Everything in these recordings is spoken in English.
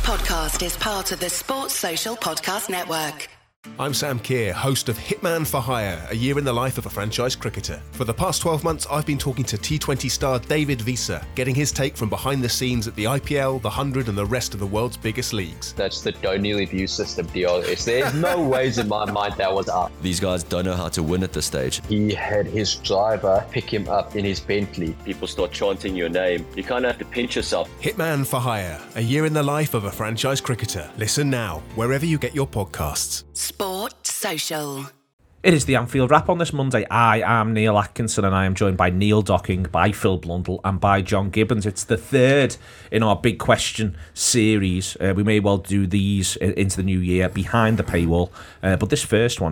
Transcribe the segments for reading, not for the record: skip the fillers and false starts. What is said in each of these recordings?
podcast is part of the Sports Social Podcast Network. I'm Sam Keir, host of Hitman for Hire, a year in the life of a franchise cricketer. For the past 12 months, I've been talking to T20 star David Visa, getting his take from behind the scenes at the IPL, the 100 and the rest of the world's biggest leagues. That's the Donny view system deal. There's no ways in my mind that was up. These guys don't know how to win at this stage. He had his driver pick him up in his Bentley. People start chanting your name. You kind of have to pinch yourself. Hitman for Hire, a year in the life of a franchise cricketer. Listen now, wherever you get your podcasts. Sport Social. It is the Anfield Wrap on this Monday. I am Neil Atkinson and I am joined by Neil Docking, by Phil Blundell and by John Gibbons. It's the third in our Big Question series. We may well do these into the new year behind the paywall. But this third one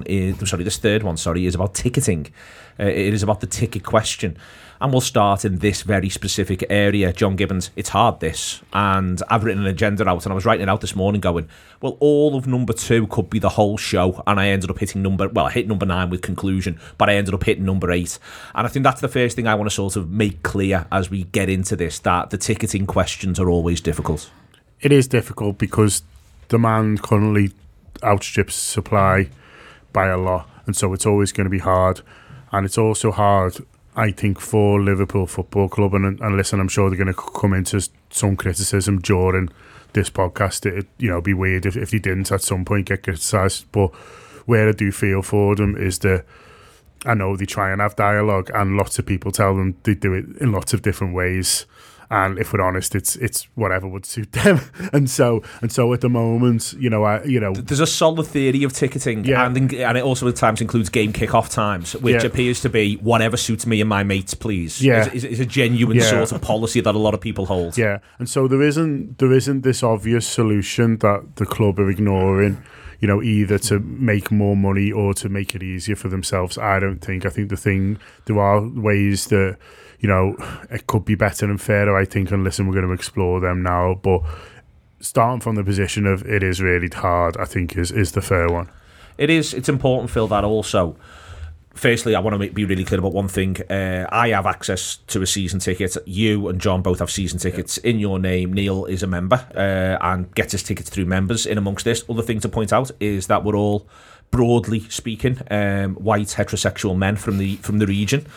is about ticketing. It is about the ticket question. And we'll start in this very specific area. John Gibbons, it's hard this. And I've written an agenda out and I was writing it out this morning going, well, all of number 2 could be the whole show. And I ended up I hit number 9 with conclusion, but I ended up hitting number 8. And I think that's the first thing I want to sort of make clear as we get into this, that the ticketing questions are always difficult. It is difficult because demand currently outstrips supply by a lot. And so it's always going to be hard. And it's also hard, I think, for Liverpool Football Club, and listen, I'm sure they're going to come into some criticism during this podcast. It'd be weird if they didn't at some point get criticised. But where I do feel for them is that I know they try and have dialogue, and lots of people tell them they do it in lots of different ways. And if we're honest, it's whatever would suit them. and so at the moment, there's a solid theory of ticketing, and it also at times includes game kick-off times, which appears to be whatever suits me and my mates, please. Is a genuine sort of policy that a lot of people hold. Yeah, and so there isn't this obvious solution that the club are ignoring. Either to make more money or to make it easier for themselves. I think there are ways that, it could be better and fairer, I think, and listen, we're going to explore them now. But starting from the position of it is really hard, I think is the fair one. It's important, Phil, that also... Firstly, I want to be really clear about one thing. I have access to a season ticket. You and John both have season tickets in your name. Neil is a member and gets his tickets through members. In amongst this, other thing to point out is that we're all, broadly speaking, white heterosexual men from the region,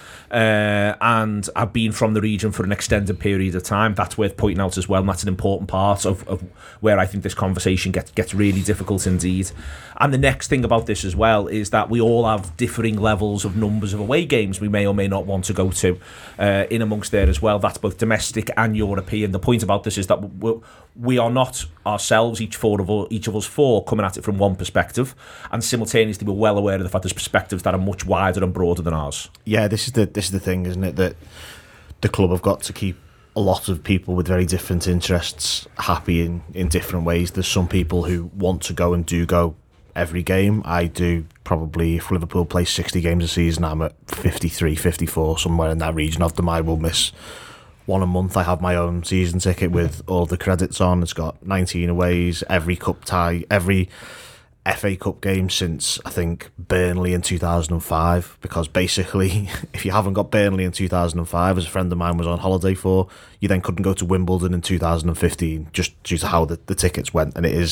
and I've been from the region for an extended period of time. That's worth pointing out as well, and that's an important part of where I think this conversation gets really difficult indeed. And the next thing about this as well is that we all have differing levels of numbers of away games we may or may not want to go to in amongst there as well. That's both domestic and European. The point about this is that we are not ourselves, each of us four, coming at it from one perspective, and simultaneously we're well aware of the fact there's perspectives that are much wider and broader than ours. Yeah, this is the thing, isn't it, that the club have got to keep a lot of people with very different interests happy in different ways. There's some people who want to go and do go every game. I do. Probably if Liverpool play 60 games a season, I'm at 53, 54, somewhere in that region. Of them, I will miss one a month. I have my own season ticket with all the credits on. It's got 19 aways, every cup tie, every FA Cup game since, I think, Burnley in 2005, because basically if you haven't got Burnley in 2005, as a friend of mine was on holiday for, you then couldn't go to Wimbledon in 2015 just due to how the tickets went. And it's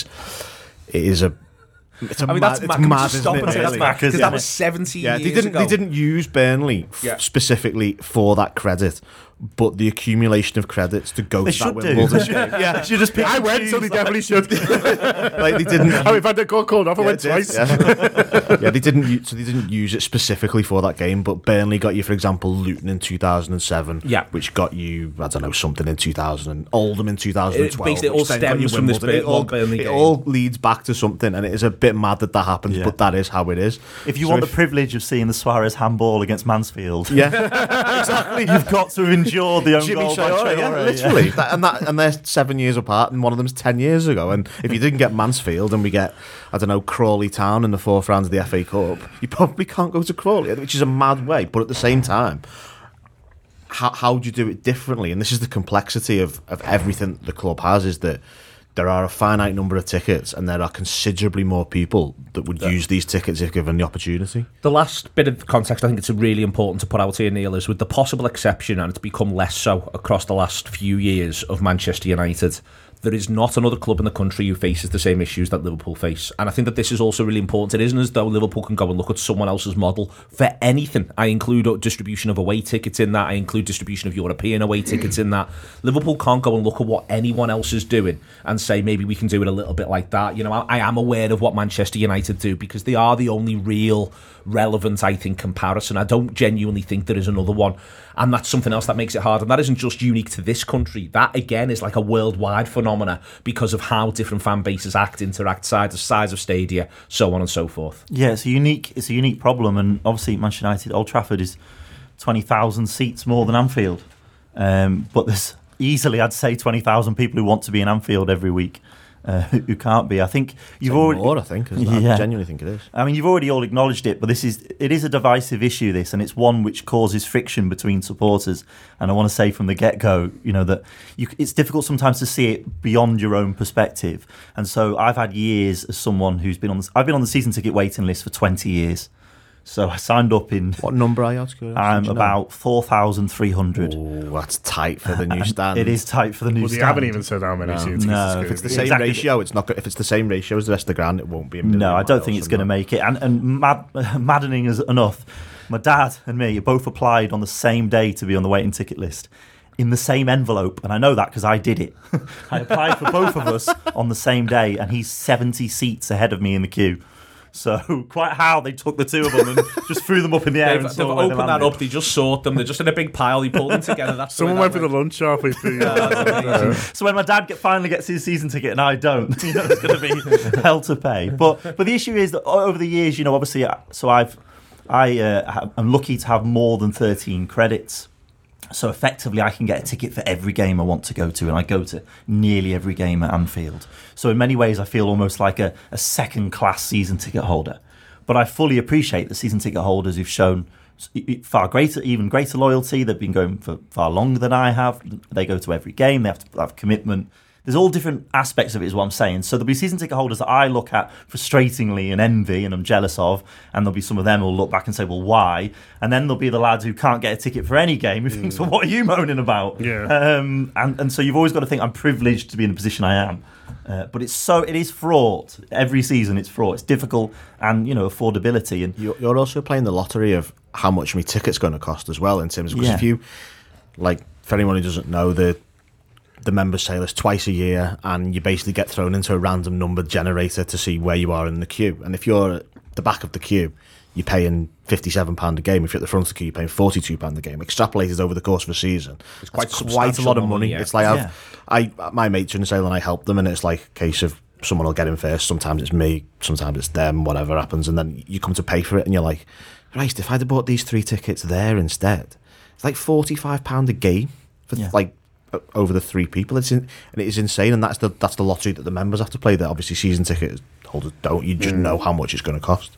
mad, that's it's mad. Can mad, we just stop and say that's mad? Because that was 17 years ago. They didn't use Burnley specifically for that credit, but the accumulation of credits to go to that Wimbledon game. Yeah, should just pick. I went, so they definitely should. Like they didn't. We've had the called off. I went twice. Yeah, they didn't use it specifically for that game. But Burnley got you, for example, Luton in 2007. Yeah, which got you, I don't know, something in 2000, Oldham in 2012. Basically, it all stems from this Burnley game. It all leads back to something, and it is a bit mad that happens, but that is how it is. If you want the privilege of seeing the Suarez handball against Mansfield, exactly, you've got to endure the own Jimmy goal by Traore, literally. And they're 7 years apart, and one of them's 10 years ago. And if you didn't get Mansfield and we get, I don't know, Crawley Town in the fourth round of the FA Cup, you probably can't go to Crawley, which is a mad way. But at the same time, how do you do it differently? And this is the complexity of everything the club has, is that there are a finite number of tickets and there are considerably more people that would use these tickets if given the opportunity. The last bit of context I think it's really important to put out here, Neil, is with the possible exception, and it's become less so across the last few years, of Manchester United, there is not another club in the country who faces the same issues that Liverpool face. And I think that this is also really important. It isn't as though Liverpool can go and look at someone else's model for anything. I include distribution of away tickets in that. I include distribution of European away tickets in that. Liverpool can't go and look at what anyone else is doing and say, maybe we can do it a little bit like that. You know, I am aware of what Manchester United do because they are the only real relevant, I think, comparison. I don't genuinely think there is another one. And that's something else that makes it hard. And that isn't just unique to this country. That, again, is like a worldwide phenomena because of how different fan bases interact, size of stadia, so on and so forth. Yeah, it's a unique problem. And obviously, Manchester United, Old Trafford is 20,000 seats more than Anfield. But there's easily, I'd say, 20,000 people who want to be in Anfield every week. Who can't be. I think you've already more, I think, isn't it? I genuinely think it is. I mean, you've already all acknowledged it, but it is a divisive issue, this, and it's one which causes friction between supporters. And I want to say from the get-go, you know, that it's difficult sometimes to see it beyond your own perspective. And so I've had years as someone who's been I've been on the season ticket waiting list for 20 years. So I signed up in... What number are you? I'm about 4,300. Oh, that's tight for the new stand. It is tight for the new stand. Well, you haven't even said how many seats. No, if it's the same ratio, it's not. If it's the same ratio as the rest of the ground, it won't be. No, I don't think it's going to make it. And maddening as enough, my dad and me both applied on the same day to be on the waiting ticket list, in the same envelope, and I know that because I did it. I applied for both of us on the same day, and he's 70 seats ahead of me in the queue. So quite how they took the two of them and just threw them up in the air. They've opened that up. They just sort them. They're just in a big pile. They pulled them together. That's someone went for the lunch halfway through. So when my dad finally gets his season ticket and I don't, you know, it's going to be hell to pay. But the issue is that over the years, you know, obviously, so I'm lucky to have more than 13 credits. So effectively, I can get a ticket for every game I want to go to, and I go to nearly every game at Anfield. So in many ways, I feel almost like a second-class season ticket holder. But I fully appreciate the season ticket holders who've shown even greater loyalty. They've been going for far longer than I have. They go to every game. They have to have commitment. There's all different aspects of it is what I'm saying. So there'll be season ticket holders that I look at frustratingly and envy and I'm jealous of, and there'll be some of them who'll look back and say, well, why? And then there'll be the lads who can't get a ticket for any game who thinks, well, what are you moaning about? Yeah. And so you've always got to think I'm privileged to be in the position I am. But it is fraught. Every season it's fraught. It's difficult and, you know, affordability. And you're also playing the lottery of how much my ticket's going to cost as well in terms of, because if you, like, for anyone who doesn't know, the members sale is twice a year and you basically get thrown into a random number generator to see where you are in the queue. And if you're at the back of the queue, you're paying £57 a game. If you're at the front of the queue, you're paying £42 a game. Extrapolated over the course of a season, it's quite a lot of money. Yeah. It's like my mates are in the sale and I help them, and it's like a case of someone will get in first. Sometimes it's me, sometimes it's them, whatever happens, and then you come to pay for it and you're like, Christ, if I'd have bought these 3 tickets there instead, it's like £45 a game for like over the 3 people. And it is insane, and that's the lottery that the members have to play, that obviously season ticket holders don't. You just know how much it's going to cost.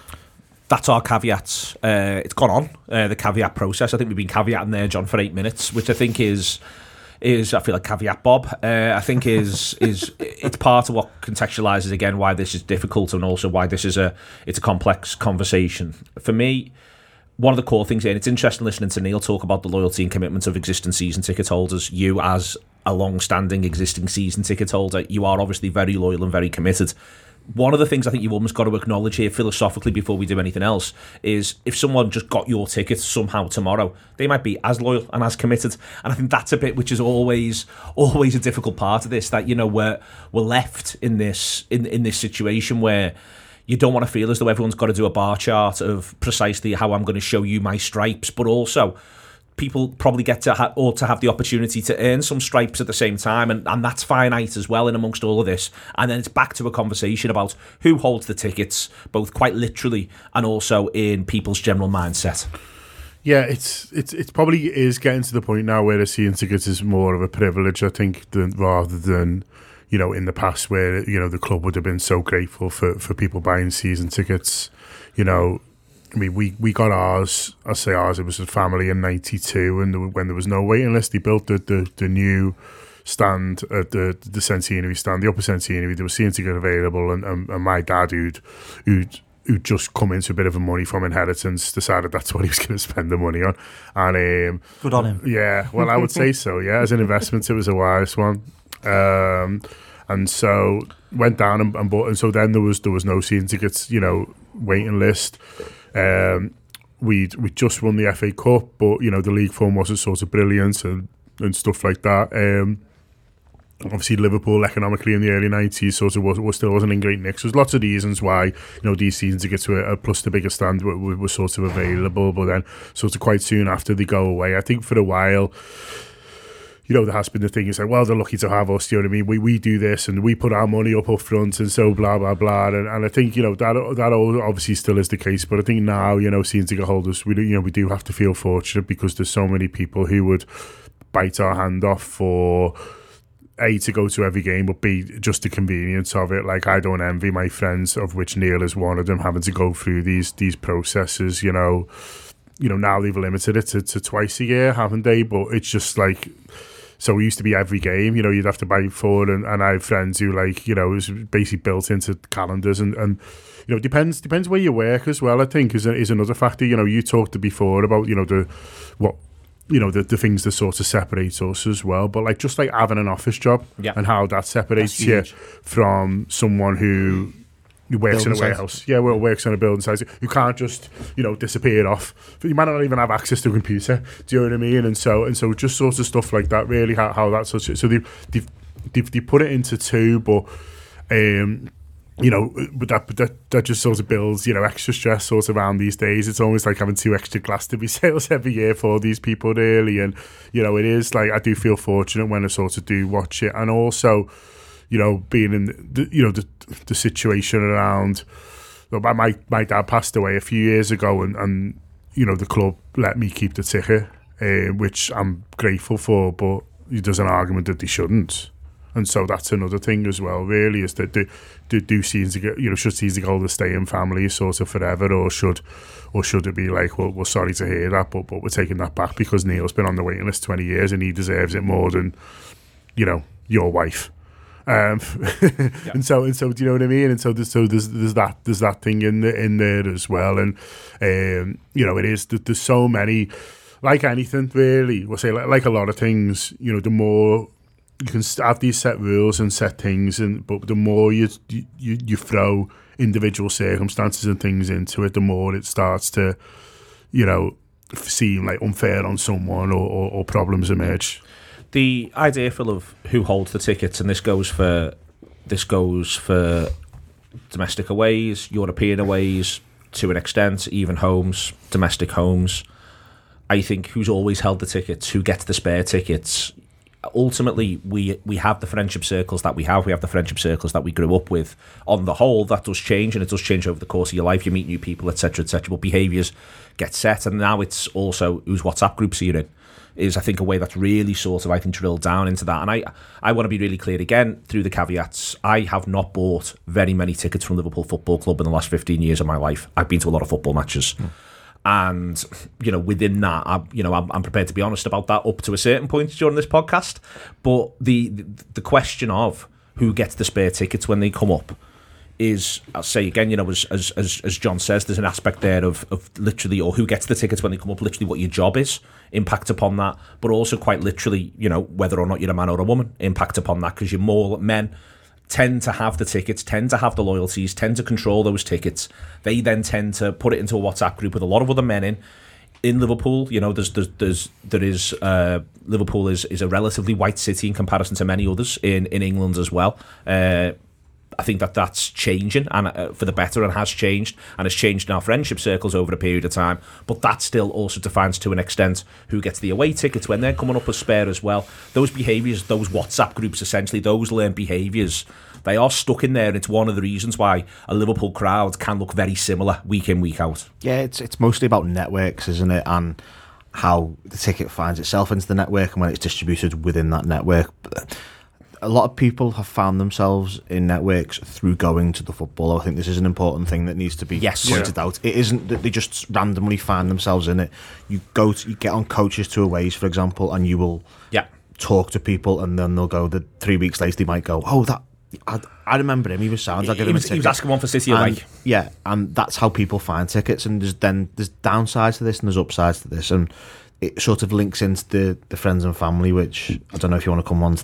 That's our caveats. It's gone on, the caveat process. I think we've been caveating there, John, for 8 minutes, which I think is I feel like caveat Bob. I think is it's part of what contextualises again why this is difficult, and also why this is it's a complex conversation. For me, one of the core things here, and it's interesting listening to Neil talk about the loyalty and commitment of existing season ticket holders. You, as a long-standing existing season ticket holder, you are obviously very loyal and very committed. One of the things I think you've almost got to acknowledge here philosophically before we do anything else is if someone just got your ticket somehow tomorrow, they might be as loyal and as committed. And I think that's a bit which is always a difficult part of this, that, you know, we're left in this situation where you don't want to feel as though everyone's got to do a bar chart of precisely how I'm going to show you my stripes, but also people probably get to have the opportunity to earn some stripes at the same time, and that's finite as well in amongst all of this. And then it's back to a conversation about who holds the tickets, both quite literally and also in people's general mindset. Yeah, it's probably is getting to the point now where the season tickets is more of a privilege, I think, rather than, you know, in the past where, you know, the club would have been so grateful for people buying season tickets. You know, I mean, we got ours. I say ours. It was a family in '92, and when there was no waiting list, they built the new stand at the Centenary stand, the upper Centenary. There was season ticket available, and my dad, who'd just come into a bit of a money from inheritance, decided that's what he was going to spend the money on. And good on him. Yeah, well, I would say so. Yeah, as an investment, it was a wise one. And so went down and bought, and so then there was no season tickets, waiting list. We just won the FA Cup, but the league form wasn't sort of brilliant and stuff like that. Obviously Liverpool economically in the early 90s sort of still wasn't in great nick. So there's lots of reasons why these season tickets were plus the bigger stand were sort of available, but then sort of quite soon after they go away. I think for a while, there has been the thing, it's like, well, they're lucky to have us, we do this and we put our money up front and so blah, blah, blah. And I think, that obviously still is the case. But I think now, seeing ticket holders, we do have to feel fortunate because there's so many people who would bite our hand off for A, to go to every game, but B, just the convenience of it. Like, I don't envy my friends, of which Neil is one of them, having to go through these processes, now they've limited it to twice a year, haven't they? But it's just like, so it used to be every game, you'd have to buy four, and I have friends who it was basically built into calendars, and depends where you work as well, I think, is another factor. You talked before about, the things that sort of separate us as well, but just having an office job and how that separates you from someone who works in a warehouse, works on a building site, who can't just disappear off. You might not even have access to a computer. Do you know what I mean? And so just sort of stuff like that. Really, how that's such. So they put it into two, but but that just sort of builds extra stress sort of around these days. It's almost like having 2 extra glass to be sales every year for these people, really. And it is like, I do feel fortunate when I sort of do watch it, and also being in the situation around, my dad passed away a few years ago, and the club let me keep the ticket, which I'm grateful for, but there's an argument that they shouldn't. And so that's another thing as well, really, is that do season ticket, should season ticket holders stay in family sort of forever, or should it be like, well, we're sorry to hear that, but we're taking that back because Neil's been on the waiting list 20 years and he deserves it more than your wife. And so do you know what I mean? And so there's that thing in there as well, and it is, there's so many, like anything really, we'll say like a lot of things, the more you can have these set rules and set things, but the more you throw individual circumstances and things into it, the more it starts to seem like unfair on someone, or problems emerge. The idea, Phil, of who holds the tickets, and this goes for domestic aways, European aways, to an extent, even homes, domestic homes. I think who's always held the tickets, who gets the spare tickets. Ultimately, we have the friendship circles that we have. We have the friendship circles that we grew up with. On the whole, that does change, and it does change over the course of your life. You meet new people, etc., etc. But behaviours get set, and now it's also whose WhatsApp groups are you in. Is, I think, a way that's really sort of, I think, drilled down into that. And I want to be really clear again, through the caveats, I have not bought very many tickets from Liverpool Football Club in the last 15 years of my life. I've been to a lot of football matches. And, within that, I'm prepared to be honest about that up to a certain point during this podcast. But the question of who gets the spare tickets when they come up is, I'll say again, as John says, there's an aspect there of literally, or who gets the tickets when they come up, literally what your job is, impact upon that, but also quite literally, whether or not you're a man or a woman, impact upon that, because you're more men tend to have the tickets, tend to have the loyalties, tend to control those tickets. They then tend to put it into a WhatsApp group with a lot of other men in Liverpool. Liverpool is a relatively white city in comparison to many others in England as well. I think that's changing, and for the better, and has changed in our friendship circles over a period of time. But that still also defines, to an extent, who gets the away tickets when they're coming up as spare as well. Those behaviours, those WhatsApp groups, essentially, those learned behaviours, they are stuck in there, and it's one of the reasons why a Liverpool crowd can look very similar week in, week out. Yeah, it's mostly about networks, isn't it? And how the ticket finds itself into the network and when it's distributed within that network. A lot of people have found themselves in networks through going to the football. I think this is an important thing that needs to be pointed out. It isn't that they just randomly find themselves in it. You get on coaches to aways, for example, and you will talk to people, and then they'll go. 3 weeks later, they might go, "Oh, that I remember him. He was sound. He was asking one for City away." Yeah, and that's how people find tickets. And there's downsides to this, and there's upsides to this, and it sort of links into the friends and family, which I don't know if you want to come on to that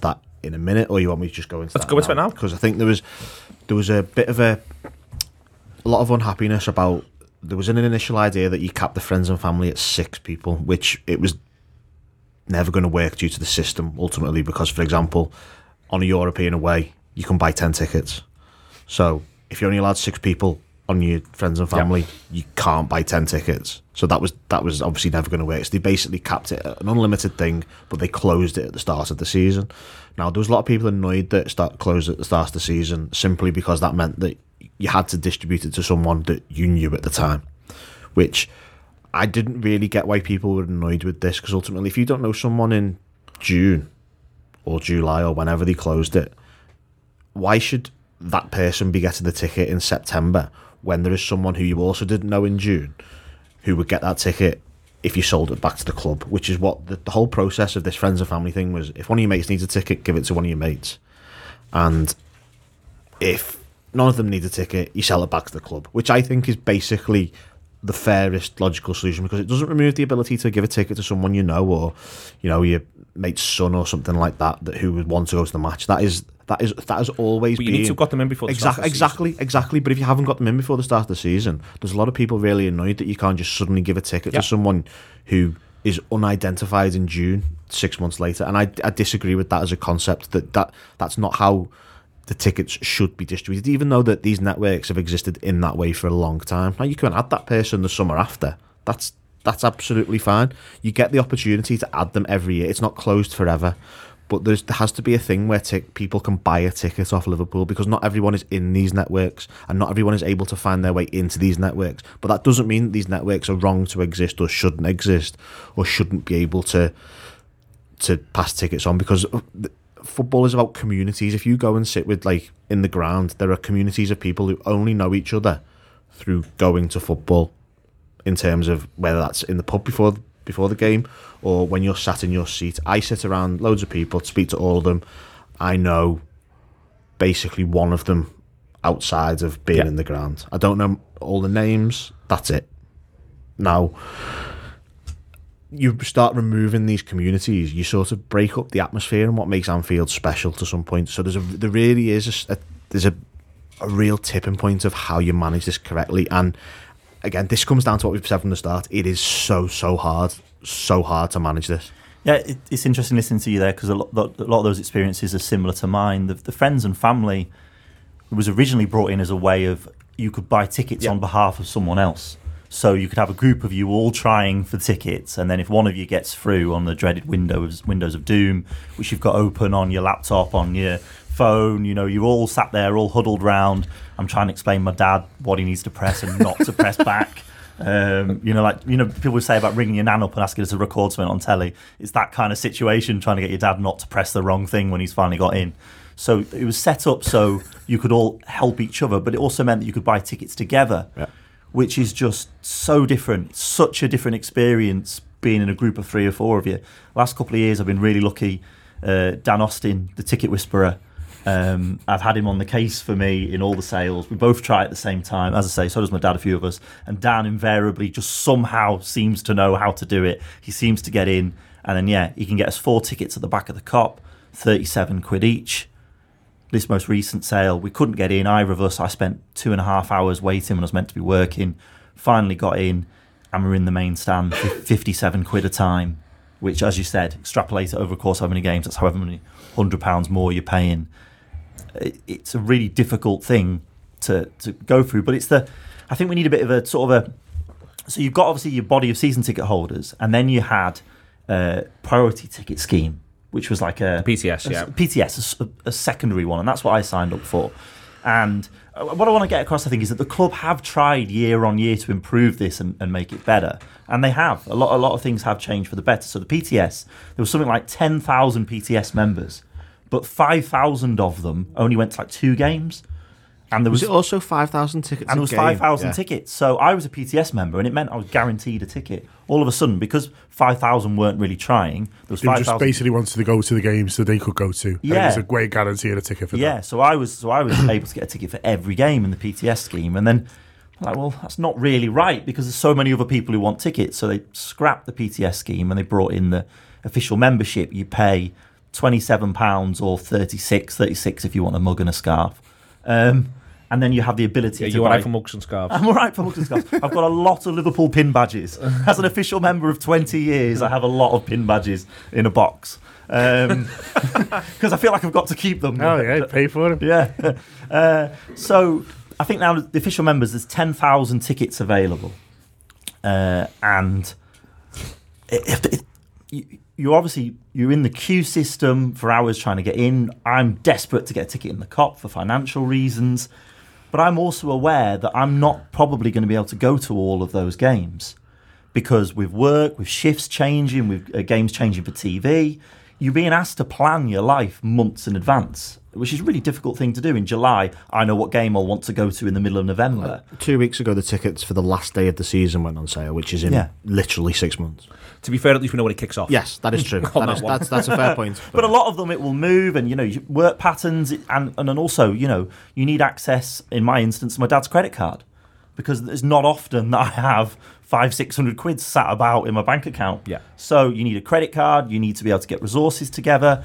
in a minute, or you want me to just go into Let's go into it now. Because I think there was a bit of a lot of unhappiness about. There was an initial idea that you cap the friends and family at 6 people, which it was never going to work due to the system ultimately. Because, for example, on a European away, you can buy 10 tickets. So if you're only allowed 6 people on your friends and family, you can't buy 10 tickets. So that was obviously never going to work. So they basically capped it at an unlimited thing, but they closed it at the start of the season. Now, there was a lot of people annoyed that it closed at the start of the season simply because that meant that you had to distribute it to someone that you knew at the time, which I didn't really get why people were annoyed with this, because ultimately, if you don't know someone in June or July or whenever they closed it, why should that person be getting the ticket in September when there is someone who you also didn't know in June who would get that ticket if you sold it back to the club? Which is what the whole process of this friends and family thing was. If one of your mates needs a ticket, give it to one of your mates, and if none of them need a ticket, you sell it back to the club, which I think is basically the fairest logical solution, because it doesn't remove the ability to give a ticket to someone you know, or your mate's son or something like that who would want to go to the match. That has always been. You need to have got them in before the start of the season. Exactly. But if you haven't got them in before the start of the season, there's a lot of people really annoyed that you can't just suddenly give a ticket to someone who is unidentified in June 6 months later. And I disagree with that as a concept. That's not how the tickets should be distributed, even though that these networks have existed in that way for a long time. Now, you can add that person the summer after. That's absolutely fine. You get the opportunity to add them every year. It's not closed forever. But there has to be a thing where people can buy a ticket off Liverpool, because not everyone is in these networks and not everyone is able to find their way into these networks. But that doesn't mean that these networks are wrong to exist or shouldn't exist or shouldn't be able to pass tickets on, because football is about communities. If you go and sit with, in the ground, there are communities of people who only know each other through going to football, in terms of whether that's in the pub before the game or when you're sat in your seat. I sit around loads of people, speak to all of them. I know basically one of them outside of being in the ground. I don't know all the names. That's it. Now, you start removing these communities, you sort of break up the atmosphere and what makes Anfield special to some point. So there really is a real tipping point of how you manage this correctly. And again, this comes down to what we've said from the start. It is so hard to manage this. Yeah, it's interesting listening to you there, because a lot of those experiences are similar to mine. The friends and family was originally brought in as a way of, you could buy tickets on behalf of someone else. So you could have a group of you all trying for tickets, and then if one of you gets through on the dreaded Windows of Doom, which you've got open on your laptop, on your phone, you're all sat there, all huddled round. I'm trying to explain my dad what he needs to press and not to press back. People say about ringing your nan up and asking her to record something on telly. It's that kind of situation, trying to get your dad not to press the wrong thing when he's finally got in. So it was set up so you could all help each other, but it also meant that you could buy tickets together. Yeah. Which is just so different. It's such a different experience being in a group of 3 or 4 of you. Last couple of years, I've been really lucky. Dan Austin, the ticket whisperer, I've had him on the case for me in all the sales. We both try at the same time. As I say, so does my dad, a few of us. And Dan invariably just somehow seems to know how to do it. He seems to get in. And then, he can get us 4 tickets at the back of the Kop, 37 quid each. This most recent sale, we couldn't get in, either of us. I spent 2.5 hours waiting when I was meant to be working. Finally got in, and we're in the main stand, 57 quid a time, which, as you said, extrapolate it over the course of how many games, that's however many £100 more you're paying. It's a really difficult thing to go through, but I think we need a bit of a sort of so you've got obviously your body of season ticket holders, and then you had a priority ticket scheme, which was like a PTS, a secondary one, and that's what I signed up for. And what I want to get across, I think, is that the club have tried year on year to improve this and make it better, and they have. A lot of things have changed for the better. So the PTS, there was something like 10,000 PTS members, but 5,000 of them only went to 2 games. And there was it also 5,000 tickets? And there was 5,000 tickets. So I was a PTS member, and it meant I was guaranteed a ticket. All of a sudden, because 5,000 weren't really trying, there was 5,000. Just basically wanted to go to the games that they could go to. Yeah, and it was a great guarantee of a ticket for that. Yeah, so I was able to get a ticket for every game in the PTS scheme, and then I'm like, well, that's not really right, because there's so many other people who want tickets. So they scrapped the PTS scheme and they brought in the official membership. You pay £27 or 36 if you want a mug and a scarf. And then you have the ability to you're buy... all right for mugs and scarves. I'm all right for mugs and scarves. I've got a lot of Liverpool pin badges. As an official member of 20 years, I have a lot of pin badges in a box. Because I feel like I've got to keep them. Oh, yeah, pay for them. Yeah. So I think now the official members, there's 10,000 tickets available. And you're in the queue system for hours trying to get in. I'm desperate to get a ticket in the Kop for financial reasons. But I'm also aware that I'm not probably going to be able to go to all of those games because with work, with shifts changing, with games changing for TV, you're being asked to plan your life months in advance, which is a really difficult thing to do. In July, I know what game I'll want to go to in the middle of November. 2 weeks ago, the tickets for the last day of the season went on sale, which is in literally 6 months. To be fair, at least we know when it kicks off. Yes, that is true. That's a fair point. But a lot of them, it will move, and work patterns, and then also, you need access. In my instance, to my dad's credit card, because it's not often that I have 500-600 quid sat about in my bank account. Yeah. So you need a credit card. You need to be able to get resources together.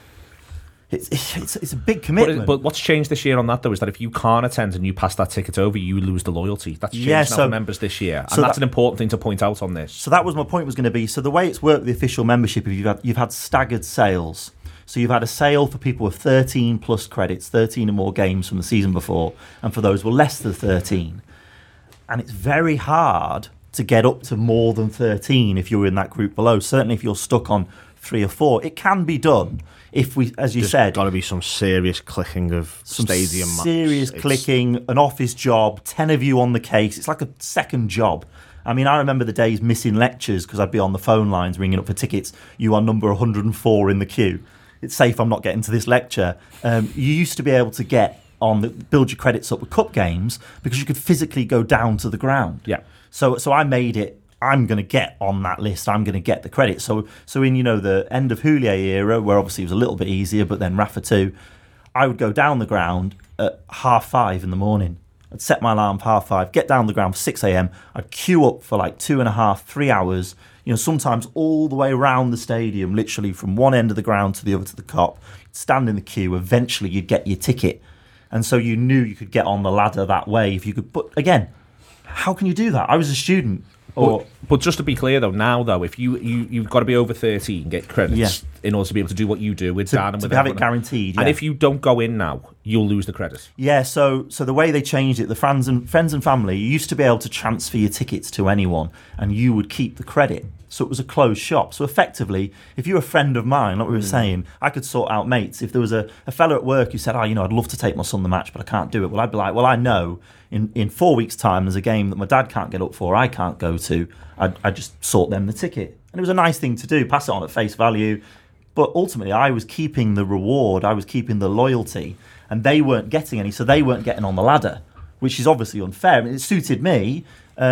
It's a big commitment. But what's changed this year on that, though, is that if you can't attend and you pass that ticket over, you lose the loyalty. That's changed now for members this year. And that's an important thing to point out on this. So that was my point was going to be, so the way it's worked with the official membership, you've had staggered sales. So you've had a sale for people with 13 plus credits, 13 or more games from the season before, and for those with less than 13. And it's very hard to get up to more than 13 if you're in that group below. Certainly if you're stuck on 3 or 4. It can be done. If we, as you said, got to be some serious clicking of stadium maps. Serious clicking, an office job, 10 of you on the case. It's like a second job. I mean, I remember the days missing lectures because I'd be on the phone lines ringing up for tickets. You are number 104 in the queue. It's safe I'm not getting to this lecture. You used to be able to get build your credits up with cup games because you could physically go down to the ground. Yeah. So I made it. I'm going to get on that list. I'm going to get the credit. So in the end of Houllier era, where obviously it was a little bit easier, but then Rafa too, I would go down the ground at 5:30 in the morning. I'd set my alarm for 5:30, get down the ground for 6 a.m. I'd queue up for like 2.5, 3 hours. Sometimes all the way around the stadium, literally from one end of the ground to the other to the Kop. Stand in the queue. Eventually, you'd get your ticket, and so you knew you could get on the ladder that way if you could. But again, how can you do that? I was a student. But just to be clear, though, if you've got to be over 13, get credits in order to be able to do what you do with Dan and with have it guaranteed. And if you don't go in now, you'll lose the credit. Yeah. So the way they changed it, the friends and family, you used to be able to transfer your tickets to anyone, and you would keep the credit. So it was a closed shop. So effectively, if you're a friend of mine, like we were saying, I could sort out mates. If there was a fella at work who said, I'd love to take my son to the match, but I can't do it. Well, I'd be like, well, I know in 4 weeks' time there's a game that my dad can't get up for, I can't go to. I'd just sort them the ticket. And it was a nice thing to do, pass it on at face value. But ultimately, I was keeping the reward, I was keeping the loyalty, and they weren't getting any, so they weren't getting on the ladder, which is obviously unfair. I mean, it suited me,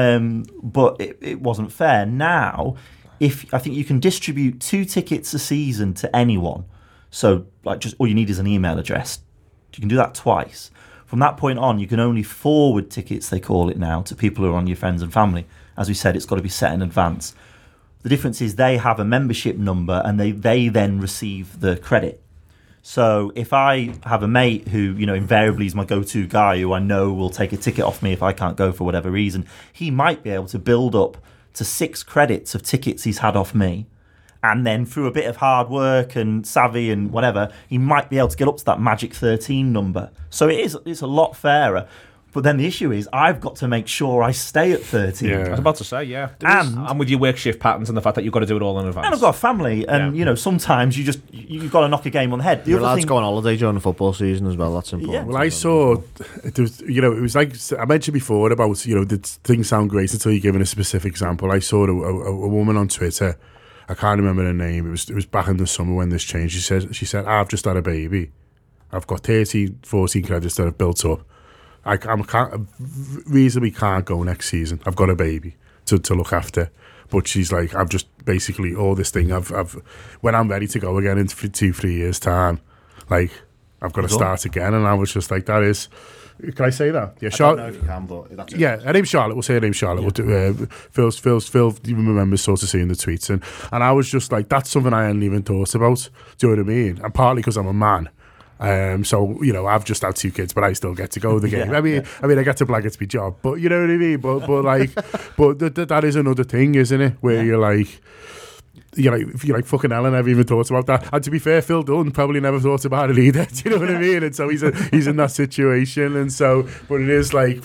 but it wasn't fair. Now, I think you can distribute 2 tickets a season to anyone. So, just all you need is an email address. You can do that twice. From that point on, you can only forward tickets, they call it now, to people who are on your friends and family. As we said, it's got to be set in advance. The difference is they have a membership number and they then receive the credit. So if I have a mate who, invariably is my go-to guy who I know will take a ticket off me if I can't go for whatever reason, he might be able to build up to 6 credits of tickets he's had off me. And then through a bit of hard work and savvy and whatever, he might be able to get up to that magic 13 number. So it's a lot fairer. But then the issue is I've got to make sure I stay at 13. Yeah. I was about to say, yeah. And with your work shift patterns and the fact that you've got to do it all in advance. And I've got a family, and sometimes you've got to knock a game on the head. Your lads go on holiday during the football season as well. That's important. Yeah. Well, I saw, it was like I mentioned before about the things sound great until you're given a specific example. I saw a woman on Twitter. I can't remember her name. It was back in the summer when this changed. She said, I've just had a baby. I've got 14 credits that I've built up. I reasonably can't go next season. I've got a baby to look after. But she's like, I've just basically all this thing. I've when I'm ready to go again in 2-3 years' time, like I've got to start again. And I was just like, Can I say that? Yeah, I don't know if you can, but that's it. Yeah, her name's Charlotte. We'll say her name's Charlotte. Yeah. Phil even remembers sort of seeing the tweets. And I was just like, that's something I hadn't even thought about. Do you know what I mean? And partly because I'm a man. So, you know, I've just had 2 kids, but I still get to go to the game. Yeah, I mean, I get to blag it's my job, but you know what I mean? But like, that is another thing, isn't it? Where you're like, fucking hell, I never even thought about that. And to be fair, Phil Dunn probably never thought about it either. Do you know what I mean? And so he's in that situation. And so, but it is like,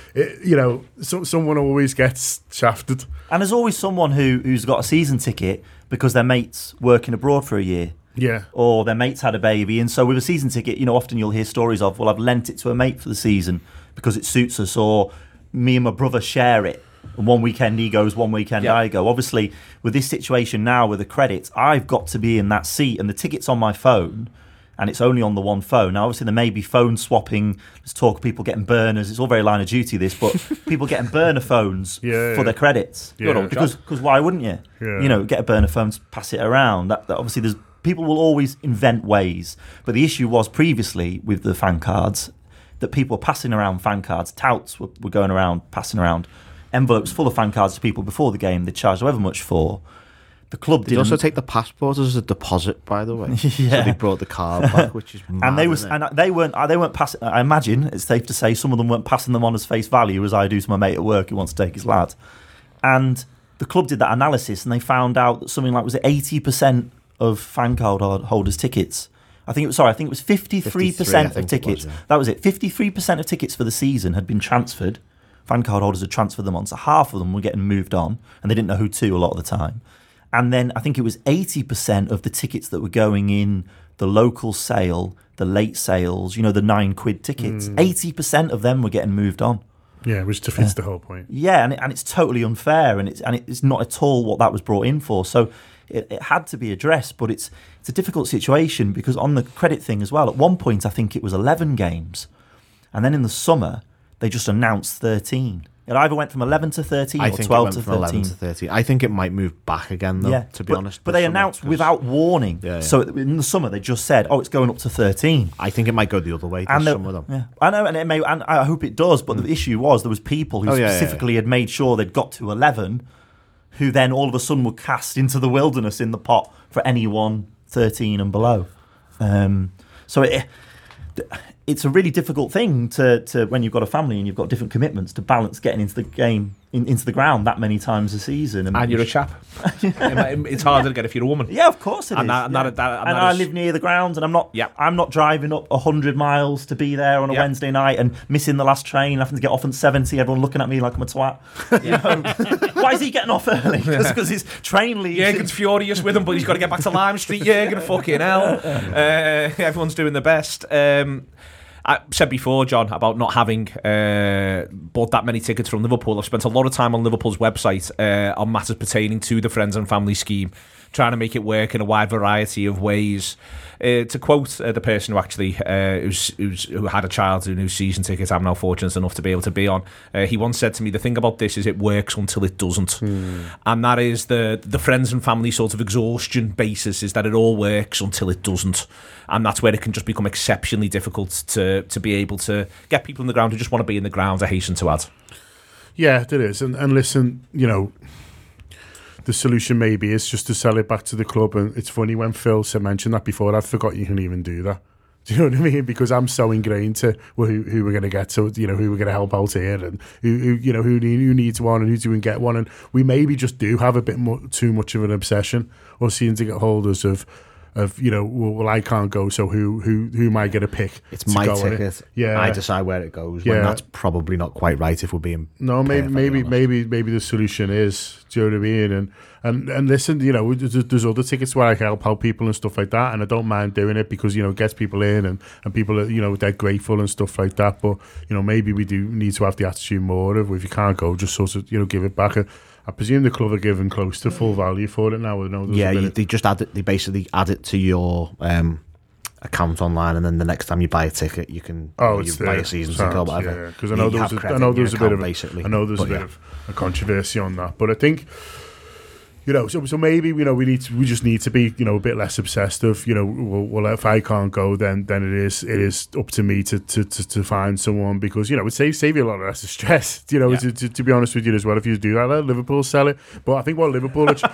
someone always gets shafted. And there's always someone who's got a season ticket because their mate's working abroad for a year. Yeah. Or their mate's had a baby. And so with a season ticket, you know, often you'll hear stories of, well, I've lent it to a mate for the season because it suits us, or me and my brother share it. And one weekend he goes, one weekend I go. Obviously, with this situation now with the credits, I've got to be in that seat, and the ticket's on my phone, and it's only on the one phone. Now, obviously, there may be phone swapping. Let's talk people getting burners. It's all very Line of Duty, this, but people getting burner phones for their credits. Yeah. Because why wouldn't you? Yeah. You know, get a burner phone, pass it around. That obviously, there's people will always invent ways. But the issue was previously with the fan cards that people were passing around fan cards. Touts were going around, passing around envelopes full of fan cards to people before the game. They charged however much for. The club did also take the passport as a deposit, by the way. Yeah. So they brought the card back, which is mad, and they weren't passing. I imagine it's safe to say some of them weren't passing them on as face value, as I do to my mate at work who wants to take his lad. And the club did that analysis, and they found out that something like, was it 80% of fan card holders' tickets? I think it was 53% of tickets. That was it. 53% of tickets for the season had been transferred. Fan card holders had transferred them on, so half of them were getting moved on, and they didn't know who to a lot of the time. And then I think it was 80% of the tickets that were going in the local sale, the late sales, you know, the £9 tickets. 80% of them were getting moved on. Yeah, which defeats the whole point. Yeah, and it's totally unfair, and it's not at all what that was brought in for. So it had to be addressed, but it's a difficult situation because on the credit thing as well, at one point I think it was 11 games, and then in the summer they just announced 13. It either went from 11 to 13 or 12 to 13. 11 to 13. I think it might move back again, though, to be honest. But they announced without warning. Yeah. So in the summer, they just said, it's going up to 13. I think it might go the other way this summer, though. Yeah. I know, and it may, and I hope it does, but the issue was there was people who specifically had made sure they'd got to 11, who then all of a sudden were cast into the wilderness in the pot for anyone 13 and below. So it's a really difficult thing to when you've got a family and you've got different commitments to balance getting into the game, into the ground that many times a season. And you're a chap. It's harder to get if you're a woman. Yeah, of course it is. And I live near the ground, and I'm not driving up 100 miles to be there on a Wednesday night and missing the last train, having to get off at 70, everyone looking at me like I'm a twat. You know? Why is he getting off early? Just because his train leaves. Jürgen's furious with him, but he's got to get back to Lime Street. Jürgen, fucking hell. Everyone's doing their best. I said before, John, about not having bought that many tickets from Liverpool. I've spent a lot of time on Liverpool's website on matters pertaining to the Friends and Family scheme, trying to make it work in a wide variety of ways. To quote the person who actually who had a child whose season ticket I'm now fortunate enough to be able to be on, he once said to me, the thing about this is it works until it doesn't. And that is the Friends and Family sort of exhaustion basis, is that it all works until it doesn't. And that's where it can just become exceptionally difficult to be able to get people in the ground who just want to be in the ground, I hasten to add. Yeah, there is. And listen, you know, the solution maybe is just to sell it back to the club. And it's funny, when Phil mentioned that before, I'd forgot you can even do that. Do you know what I mean? Because I'm so ingrained to who we're going to get to, you know, who we're going to help out here, and who needs one and who do we get one. And we maybe just do have a bit too much of an obsession or seem to get holders of well, I can't go, so who might get a pick? It's my ticket. Yeah, I decide where it goes. When that's probably not quite right. If we're being maybe the solution is, do you know what I mean? And listen, you know, there's other tickets where I can help out people and stuff like that, and I don't mind doing it because, you know, it gets people in and people are, you know, they're grateful and stuff like that. But, you know, maybe we do need to have the attitude more of, if you can't go, just sort of, you know, give it back. I presume the club are giving close to full value for it now. They just add it. They basically add it to your account online, and then the next time you buy a ticket, you can buy a season ticket or whatever. Yeah, because I know there was a bit of a controversy on that. But I think, You know, so maybe we just need to be a bit less obsessed of well if I can't go then it is up to me to find someone, because it would save you a lot of stress. To be honest with you as well, if you do that, let Liverpool sell it. But I think what Liverpool let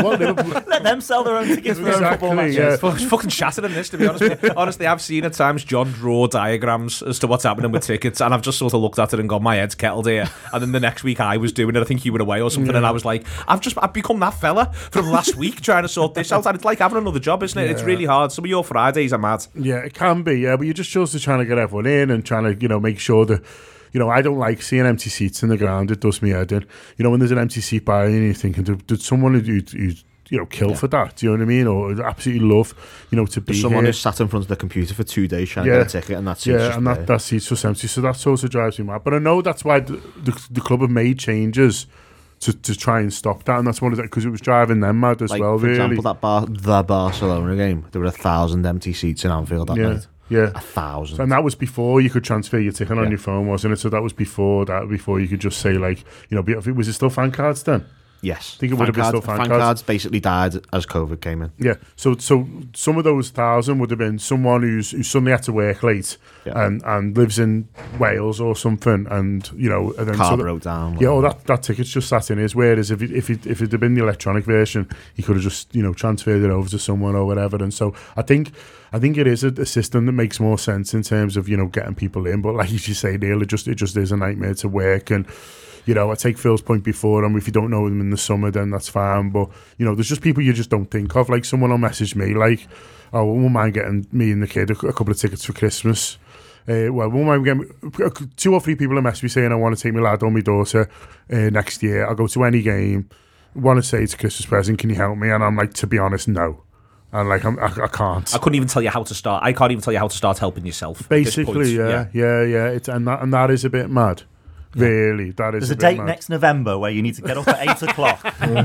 them sell their own tickets for their own football matches. Yeah. It's fucking shattered in this, to be honest. Honestly, I've seen at times John draw diagrams as to what's happening with tickets, and I've just sort of looked at it and gone, my head's kettled here. And then the next week I was doing it. I think you were away or something, and I was like, I've become that fella from last week trying to sort this out, and it's like having another job, isn't it? Yeah. It's really hard. Some of your Fridays are mad. Yeah, it can be, but you're just trying to get everyone in and trying to make sure that I don't like seeing empty seats in the ground. It does me head in. When there's an empty seat by and you're thinking, did someone who's kill for that? Do you know what I mean? Or absolutely love to be someone here. who sat in front of the computer for 2 days trying to get a ticket, and that seat's just and that seat's just empty. So that sort of drives me mad. But I know that's why the club have made changes to try and stop that, and that's one of because it was driving them mad as well. For really, example, the Barcelona game, there were 1,000 empty seats in Anfield that night. Yeah, 1,000, and that was before you could transfer your ticket on your phone, wasn't it? So that was before you could just say was it still fan cards then? Yes, I think it would have been still fan cards basically died as COVID came in. Yeah, so some of those 1,000 would have been someone who suddenly had to work late and lives in Wales or something, and and then car broke down. Yeah, that ticket's just sat in his. Whereas if it had been the electronic version, he could have just transferred it over to someone or whatever. And so I think it is a system that makes more sense in terms of getting people in. But like you say, Neil, it just is a nightmare to work. And I take Phil's point before, and if you don't know them in the summer, then that's fine. But, there's just people you just don't think of. Like, someone will message me, like, oh, won't mind getting me and the kid a couple of tickets for Christmas. Won't mind getting 2 or 3 people have messaged me saying, I want to take my lad or my daughter next year. I'll go to any game. Want to say it's a Christmas present, can you help me? And I'm like, to be honest, no. And like, I can't. I couldn't even tell you how to start. I can't even tell you how to start helping yourself. Basically, yeah. And that is a bit mad. Really, that is. There's a date next November where you need to get up at 8 o'clock.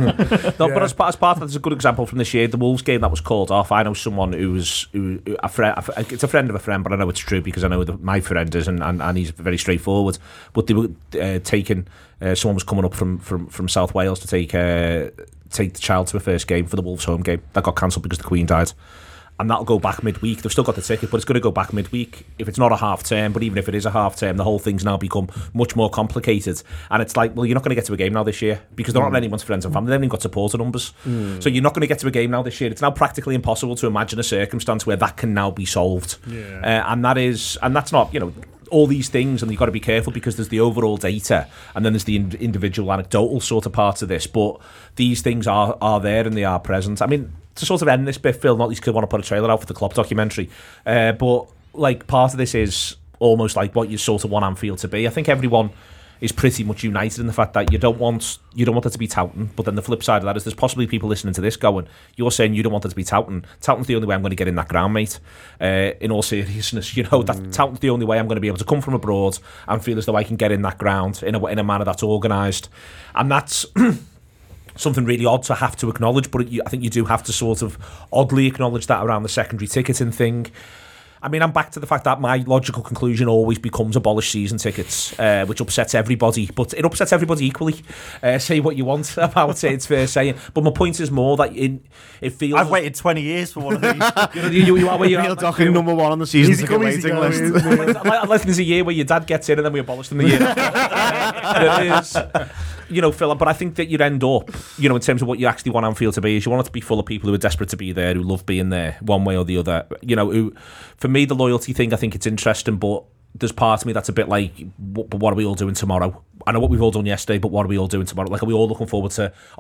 But as part of that, there's a good example from this year. The Wolves game that was called off. I know someone it's a friend of a friend, but I know it's true because I know that my friend is, and he's very straightforward. But they were taking. Someone was coming up from South Wales to take the child to a first game for the Wolves home game. That got cancelled because the Queen died. And that'll go back midweek. They've still got the ticket, but it's going to go back midweek. If it's not a half term, but even if it is a half term, the whole thing's now become much more complicated. And it's like, well, you're not going to get to a game now this year because they're not anyone's friends and family. They haven't even got supporter numbers. So you're not going to get to a game now this year. It's now practically impossible to imagine a circumstance where that can now be solved. And that's not, all these things, and you've got to be careful because there's the overall data and then there's the individual anecdotal sort of parts of this. But these things are there and they are present. I mean, to sort of end this bit, Phil, not least because I want to put a trailer out for the Klopp documentary, but like part of this is almost like what you sort of want Anfield to be. I think everyone is pretty much united in the fact that you don't want it to be touting, but then the flip side of that is there's possibly people listening to this going, you're saying you don't want it to be touting. Touting's the only way I'm going to get in that ground, mate. In all seriousness, that touting's the only way I'm going to be able to come from abroad and feel as though I can get in that ground in a manner that's organised, and that's. Something really odd to have to acknowledge, but I think you do have to sort of oddly acknowledge that around the secondary ticketing thing. I mean, I'm back to the fact that my logical conclusion always becomes abolish season tickets, which upsets everybody, but it upsets everybody equally. Say what you want about it, it's fair saying. But my point is more that it feels... I've waited 20 years for one of these. you are where you're Neil Docking, number 1 on the season ticket waiting list. Unless there's a year where your dad gets in and then we abolish them the year after. It is... Phil, but I think that you'd end up, in terms of what you actually want Anfield to be, is you want it to be full of people who are desperate to be there, who love being there, one way or the other. Who, for me, the loyalty thing, I think it's interesting, but there's part of me that's a bit like, but what are we all doing tomorrow? I know what we've all done yesterday, but what are we all doing tomorrow? Like, are we all looking forward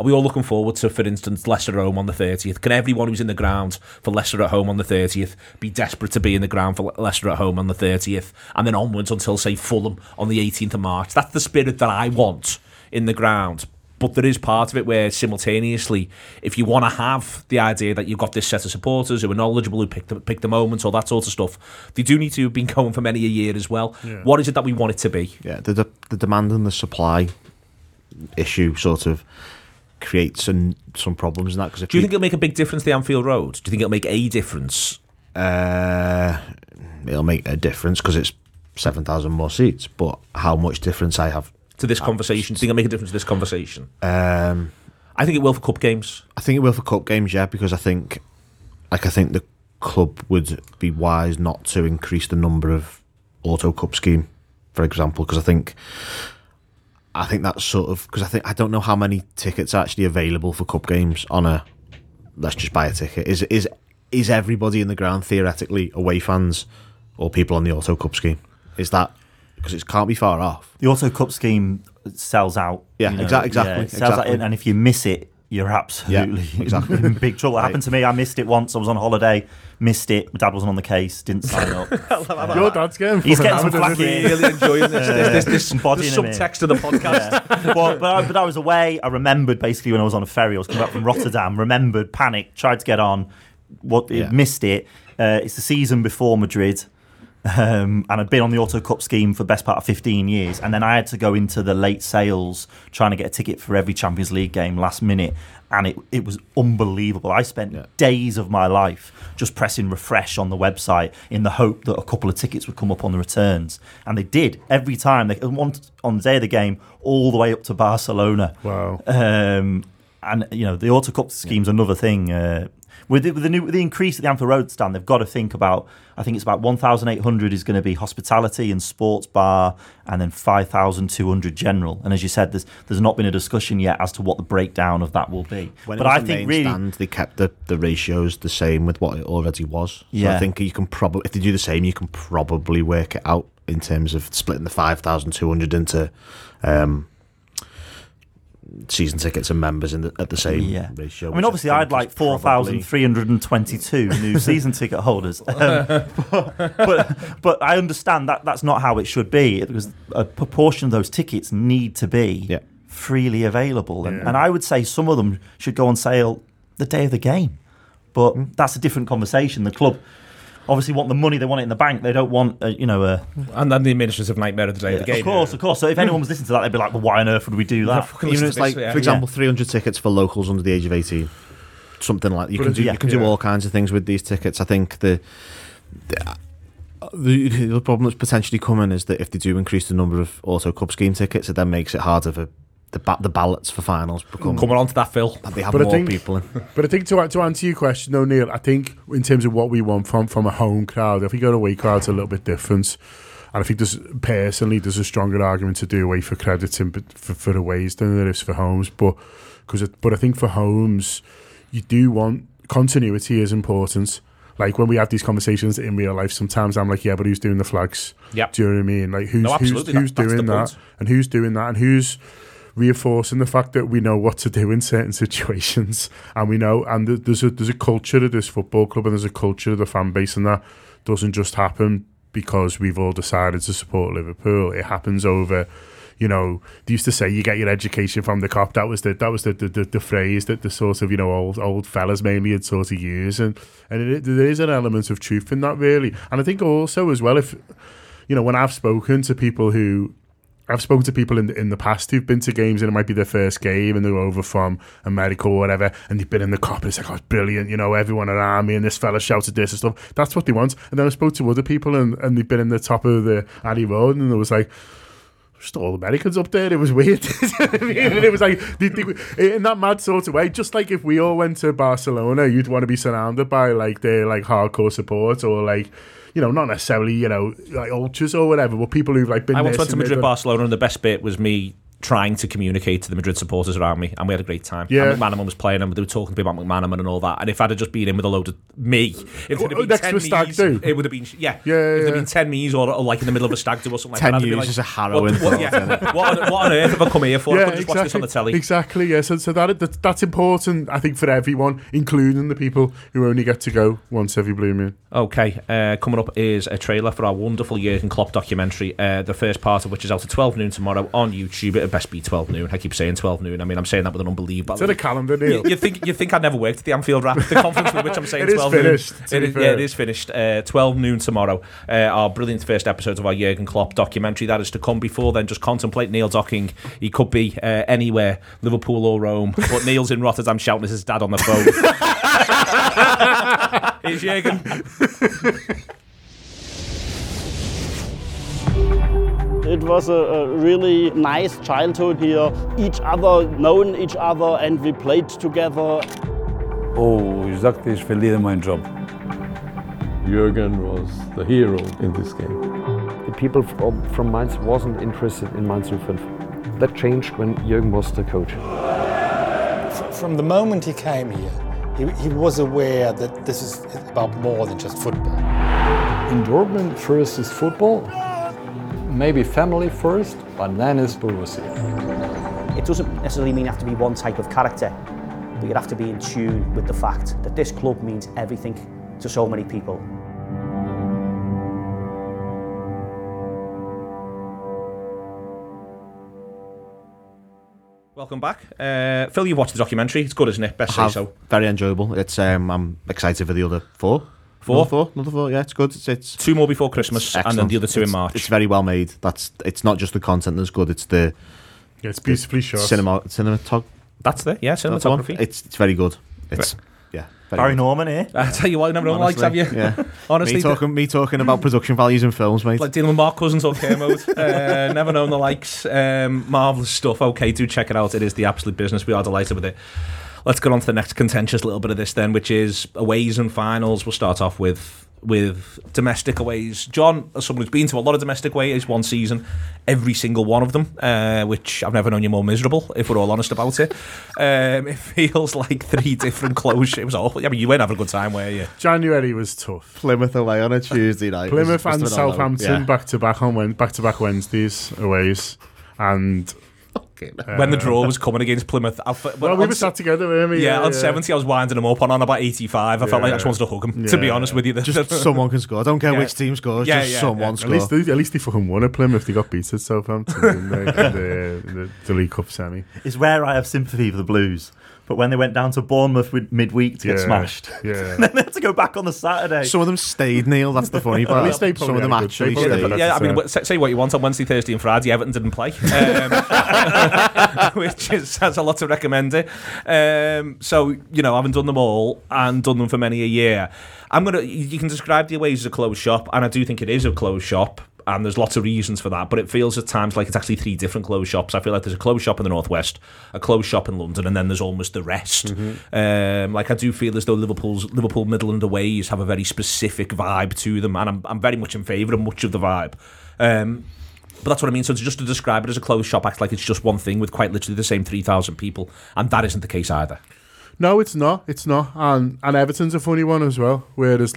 to, for instance, Leicester at home on the 30th? Can everyone who's in the ground for Leicester at home on the 30th be desperate to be in the ground for Leicester at home on the 30th, and then onwards until, say, Fulham on the 18th of March? That's the spirit that I want in the ground. But there is part of it where simultaneously, if you want to have the idea that you've got this set of supporters who are knowledgeable, who pick the moments, all that sort of stuff, they do need to have been going for many a year as well. What is it that we want it to be? Yeah, the demand and the supply issue sort of creates some problems in that. Do you think it'll make a big difference to Anfield Road? Do you think it'll make a difference? It'll make a difference because it's 7,000 more seats, but how much difference I have to this conversation? Do you think it'll make a difference to this conversation? I think it will for cup games. I think it will for cup games, yeah, because I think the club would be wise not to increase the number of auto cup scheme, for example, because I think that's sort of, because I don't know how many tickets are actually available for cup games on a let's just buy a ticket. Is everybody in the ground theoretically away fans or people on the auto cup scheme? Is that, because it can't be far off. The auto cup scheme sells out. Yeah, exactly. Yeah, it sells out, and if you miss it, you're absolutely in big trouble. It happened to me. I missed it once. I was on holiday, missed it. My dad wasn't on the case, didn't sign up. Your dad's getting He's getting some flack Really here. enjoying this. This Body in him here. subtext of the podcast. Yeah. But I was away. I remembered basically when I was on a ferry. I was coming back from Rotterdam. Remembered, panicked, tried to get on. Missed it. It's the season before Madrid. And I'd been on the Auto Cup scheme for the best part of 15 years, and then I had to go into the late sales trying to get a ticket for every Champions League game last minute, and it was unbelievable. I spent days of my life just pressing refresh on the website in the hope that a couple of tickets would come up on the returns, and they did every time. They on the day of the game all the way up to Barcelona. Wow. And the Auto Cup scheme's another thing. With the increase at the Anfield Road stand, they've got to think about, I think it's about 1,800 is going to be hospitality and sports bar, and then 5,200 general. And as you said, there's not been a discussion yet as to what the breakdown of that will be. But I think really stand, they kept the ratios the same with what it already was. So I think you can probably, if they do the same, you can probably work it out in terms of splitting the 5,200 into season tickets and members at the same ratio. I mean, obviously, I'd like 4,322 new season ticket holders, but I understand that that's not how it should be, because a proportion of those tickets need to be freely available, and I would say some of them should go on sale the day of the game, but that's a different conversation. The club obviously want the money, they want it in the bank, they don't want and then the administrative nightmare of the day of the game. Of course. So if anyone was listening to that, they'd be like, well, why on earth would we do that? Even if it's like, for example, 300 tickets for locals under the age of 18, something like that. You can do all kinds of things with these tickets. I think the problem that's potentially coming is that if they do increase the number of Auto Cup scheme tickets, it then makes it harder for the ballots for finals become. Coming on to that, Phil. They have more people in. But I think to answer your question, though, Neil, I think in terms of what we want from a home crowd, if we go to away crowds, a little bit different. And I think there's a stronger argument to do away for credits for aways than there is for homes. But I think for homes, you do want continuity is important. Like when we have these conversations in real life, sometimes I'm like, yeah, but who's doing the flags? Yep. Do you know what I mean? Like who's doing that? And who's doing that? And who's reinforcing the fact that we know what to do in certain situations, and we know, and there's a culture of this football club, and there's a culture of the fan base, and that doesn't just happen because we've all decided to support Liverpool. It happens over, they used to say you get your education from the cop. That was the phrase that the sort of old fellas mainly had sort of used, and there is an element of truth in that, really. And I think also as well, if when I've spoken to people in the past who've been to games and it might be their first game and they're over from America or whatever, and they've been in the cop and it's like, oh, it's brilliant, everyone around me and this fella shouted this and stuff. That's what they want. And then I spoke to other people and they've been in the top of the Alley Road and it was like, just all Americans up there. It was weird. And it was like, in that mad sort of way, just like if we all went to Barcelona, you'd want to be surrounded by like their like hardcore support or like, not necessarily, like ultras or whatever, but people who've like been. I once went to Madrid, Barcelona, and the best bit was me trying to communicate to the Madrid supporters around me, and we had a great time. Yeah. And McManaman was playing, and they were talking to me about McManaman and all that. And if I'd have just been in with a load of me, it would have been next 10 to a stag me's. do. It would have been, If there'd been 10 me's or like in the middle of a stag do or something 10 like that. 10 years like, is a harrowing thought. What on earth have I come here for? I could just watch this on the telly. Exactly, yeah. So that's important, I think, for everyone, including the people who only get to go once every blue moon. Okay, coming up is a trailer for our wonderful Jurgen Klopp documentary, the first part of which is out at 12 noon tomorrow on YouTube. It'd best be 12 noon. I keep saying 12 noon. I mean, I'm saying that with an unbelievable... It's in a calendar, Neil. You think I never worked at the Anfield Wrap? The conference with which I'm saying 12 noon. It is finished. 12 noon tomorrow. Our brilliant first episode of our Jurgen Klopp documentary. That is to come. Before then, just contemplate Neil Docking. He could be anywhere, Liverpool or Rome, but Neil's in Rotterdam shouting at his dad on the phone. Here's Jurgen. It was a really nice childhood here. Each other known each other and we played together. Oh, ich sagte, ich verliere meinen Job. Jürgen was the hero in this game. The people from Mainz wasn't interested in Mainz 05. That changed when Jürgen was the coach. From the moment he came here, he was aware that this is about more than just football. In Dortmund, first is football, maybe family first, but then is Borussia. It doesn't necessarily mean you have to be one type of character, but you have to be in tune with the fact that this club means everything to so many people. Welcome back. Phil, you watched the documentary. It's good, isn't it? Best say so. Very enjoyable. It's I'm excited for the other four. Another four. Yeah, it's good. It's 2 more before Christmas, and then the other 2 in March. It's very well made. It's not just the content that's good. It's the it's beautifully shot. Cinematography. That's it. Yeah, cinematography. It's very good. It's Barry Norman here. I tell you what, never known likes, have you? Yeah. Honestly, me talking about production values in films, mate. Like dealing with Mark Cousins or Kermode. Never known the likes. Marvellous stuff. Okay, do check it out. It is the absolute business. We are delighted with it. Let's get on to the next contentious little bit of this then, which is aways and finals. We'll start off with domestic aways. John, as someone who's been to a lot of domestic aways, one season, every single one of them, which I've never known you more miserable, if we're all honest about it. It feels like 3 different closures. It was awful. Yeah, but you weren't having a good time, were you? January was tough. Plymouth away on a Tuesday night. Plymouth and Southampton back-to-back Wednesdays aways, and when the draw was coming against Plymouth, we were sat together, weren't we? Yeah, on 70 I was winding them up. On about 85 I felt like I just wanted to hug him, to be honest with you. Just someone can score. I don't care which team scores, just someone score. At least they fucking won at Plymouth. They got beat at Southampton in the League Cup semi. It's rare I have sympathy for the Blues, but when they went down to Bournemouth midweek to get smashed, and then they had to go back on the Saturday. Some of them stayed, Neil. That's the funny part. At least they Some of them actually stayed. Yeah, I mean, say what you want. On Wednesday, Thursday, and Friday, Everton didn't play, which has a lot to recommend it. So having done them all and done them for many a year, you can describe the aways as a closed shop, and I do think it is a closed shop. And there's lots of reasons for that, but it feels at times like it's actually 3 different closed shops. I feel like there's a closed shop in the Northwest, a closed shop in London, and then there's almost the rest. Mm-hmm. I do feel as though Liverpool Midland aways have a very specific vibe to them, and I'm very much in favour of much of the vibe. But that's what I mean. So just to describe it as a closed shop acts like it's just one thing with quite literally the same 3,000 people, and that isn't the case either. No, it's not. And Everton's a funny one as well, where there's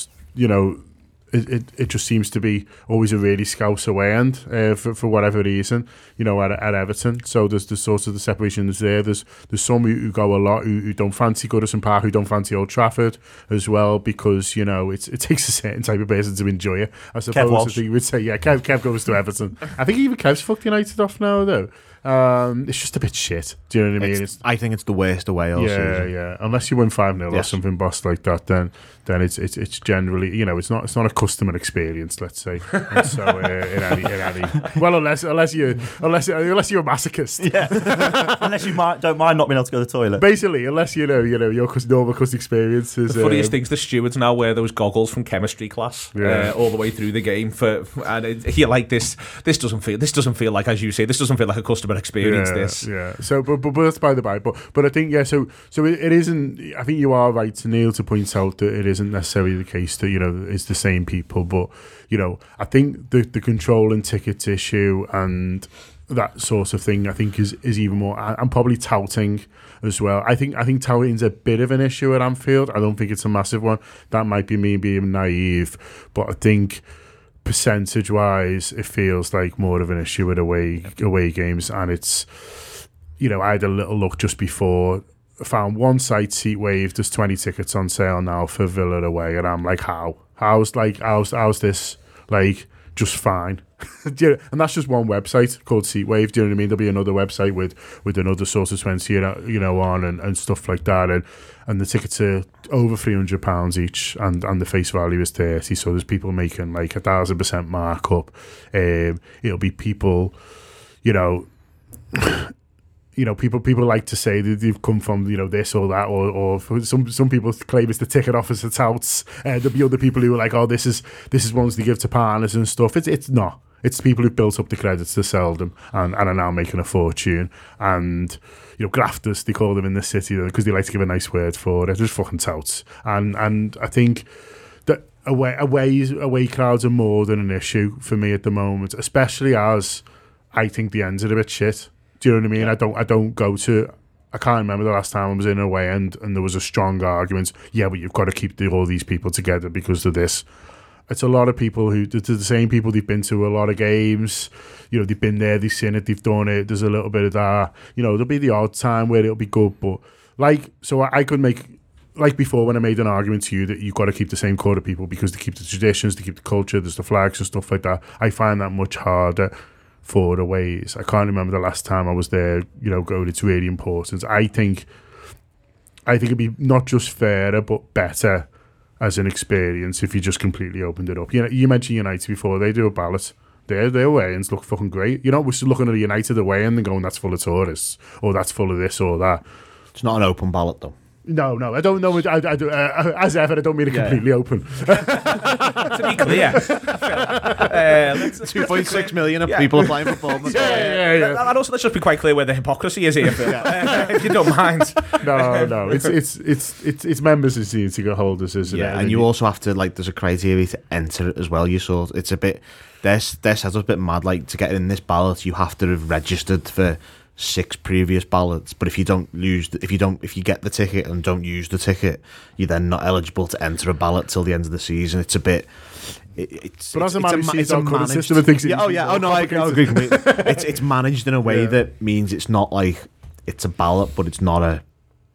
It just seems to be always a really scouse away end for whatever reason, at Everton. So there's the sort of the separation is there. There's some who go a lot who don't fancy Goodison Park, who don't fancy Old Trafford as well, because it takes a certain type of person to enjoy it. I suppose I think you would say, Kev goes to Everton. I think even Kev's fucked United off now though. It's just a bit shit. Do you know what I mean? I think it's the worst away all season. Yeah. Unless you win 5-0 or something boss like that, then it's generally it's not a customer experience, let's say. And so in any well, unless you're a masochist, unless you don't mind not being able to go to the toilet. Basically, unless your normal customer experience is. The funniest thing is the stewards now wear those goggles from chemistry class all the way through the game and you're like this doesn't feel like, as you say, this doesn't feel like a customer experience. So but that's by the by, but I think so it isn't. I think you are right, Neil, to point out that it isn't necessarily the case that it's the same people, but I think the control and tickets issue and that sort of thing I think is even more, and probably touting as well. I think touting's a bit of an issue at Anfield. I don't think it's a massive one. That might be me being naive, but I think percentage-wise, it feels like more of an issue with away games, and it's I had a little look just before. I found one site, Seatwave. There's 20 tickets on sale now for Villa away, and I'm like, how's this just fine? And that's just one website called Seatwave. Do you know what I mean? There'll be another website with another sort of 20 on and stuff like that, and the tickets are over £300 each, and the face value is 30. So there's people making like 1,000% markup. It'll be people, people like to say that they've come from this or that, or some people claim it's the ticket officer touts. There'll be other people who are like, oh, this is ones they give to partners and stuff. It's not. It's the people who've built up the credits to sell them and are now making a fortune. And, grafters, they call them in this city, because they like to give a nice word for it. They're just fucking touts. And I think that away crowds are more than an issue for me at the moment, especially as I think the ends are a bit shit. Do you know what I mean? I don't go to... I can't remember the last time I was in a away end and there was a strong argument. Yeah, but you've got to keep all these people together because of this. It's a lot of people who, the same people, they've been to a lot of games. They've been there, they've seen it, they've done it. There's a little bit of that. There'll be the odd time where it'll be good, but I could make, like before when I made an argument to you that you've got to keep the same core of people because they keep the traditions, they keep the culture, there's the flags and stuff like that. I find that much harder for the ways. I can't remember the last time I was there, going, it's really important. I think it'd be not just fairer, but better as an experience if you just completely opened it up. You mentioned United before, they do a ballot. Their weigh-ins look fucking great. We're still looking at a United away and going, that's full of tourists, or that's full of this or that. It's not an open ballot, though. No, I don't know. As ever, I don't mean it completely open. To be clear, 2.6 million of people applying for Bournemouth. Yeah. And also, let's just be quite clear where the hypocrisy is here, Phil. If you don't mind. No. It's members of season ticket holders, isn't it? Yeah, and you also have to there's a criteria to enter it as well. It's a bit. Their setup's a bit mad. To get in this ballot, you have to have registered for 6 previous ballots, but if you get the ticket and don't use the ticket, you're then not eligible to enter a ballot till the end of the season. It's a bit. But as a man who sees our current system, I agree completely. It's managed in a way that means it's not it's a ballot, but it's not a.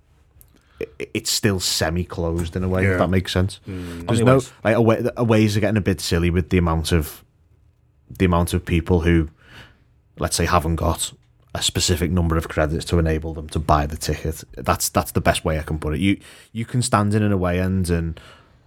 It's still semi-closed in a way. If that makes sense. There's no aways are getting a bit silly with the amount of people who, let's say, haven't got a specific number of credits to enable them to buy the ticket. That's the best way I can put it. You can stand in an away end and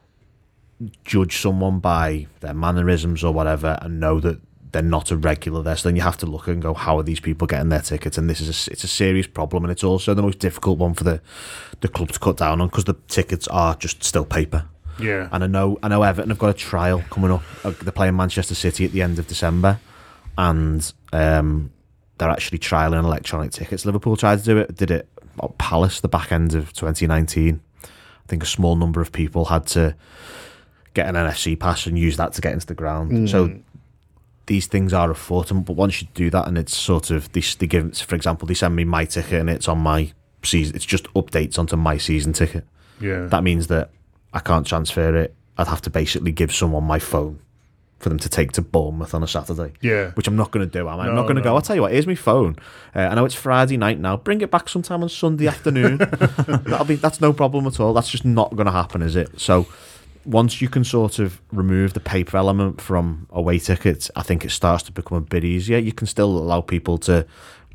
judge someone by their mannerisms or whatever and know that they're not a regular there. So then you have to look and go, how are these people getting their tickets? And it's a serious problem, and it's also the most difficult one for the club to cut down on because the tickets are just still paper. Yeah. And I know Everton have got a trial coming up. They're playing Manchester City at the end of December, and they're actually trialling electronic tickets. Liverpool tried to do it, did it at Palace the back end of 2019. I think a small number of people had to get an NFC pass and use that to get into the ground. So these things are afoot, but once you do that and it's sort of, they give, for example, they send me my ticket and it's on my season, it's just updates onto my season ticket. Yeah. That means that I can't transfer it. I'd have to basically give someone my phone for them to take to Bournemouth on a Saturday. Yeah. Which I'm not going to do. I'm not going to go, I'll tell you what, here's my phone. I know it's Friday night now. Bring it back sometime on Sunday afternoon. That's no problem at all. That's just not going to happen, is it? So once you can sort of remove the paper element from away tickets, I think it starts to become a bit easier. You can still allow people to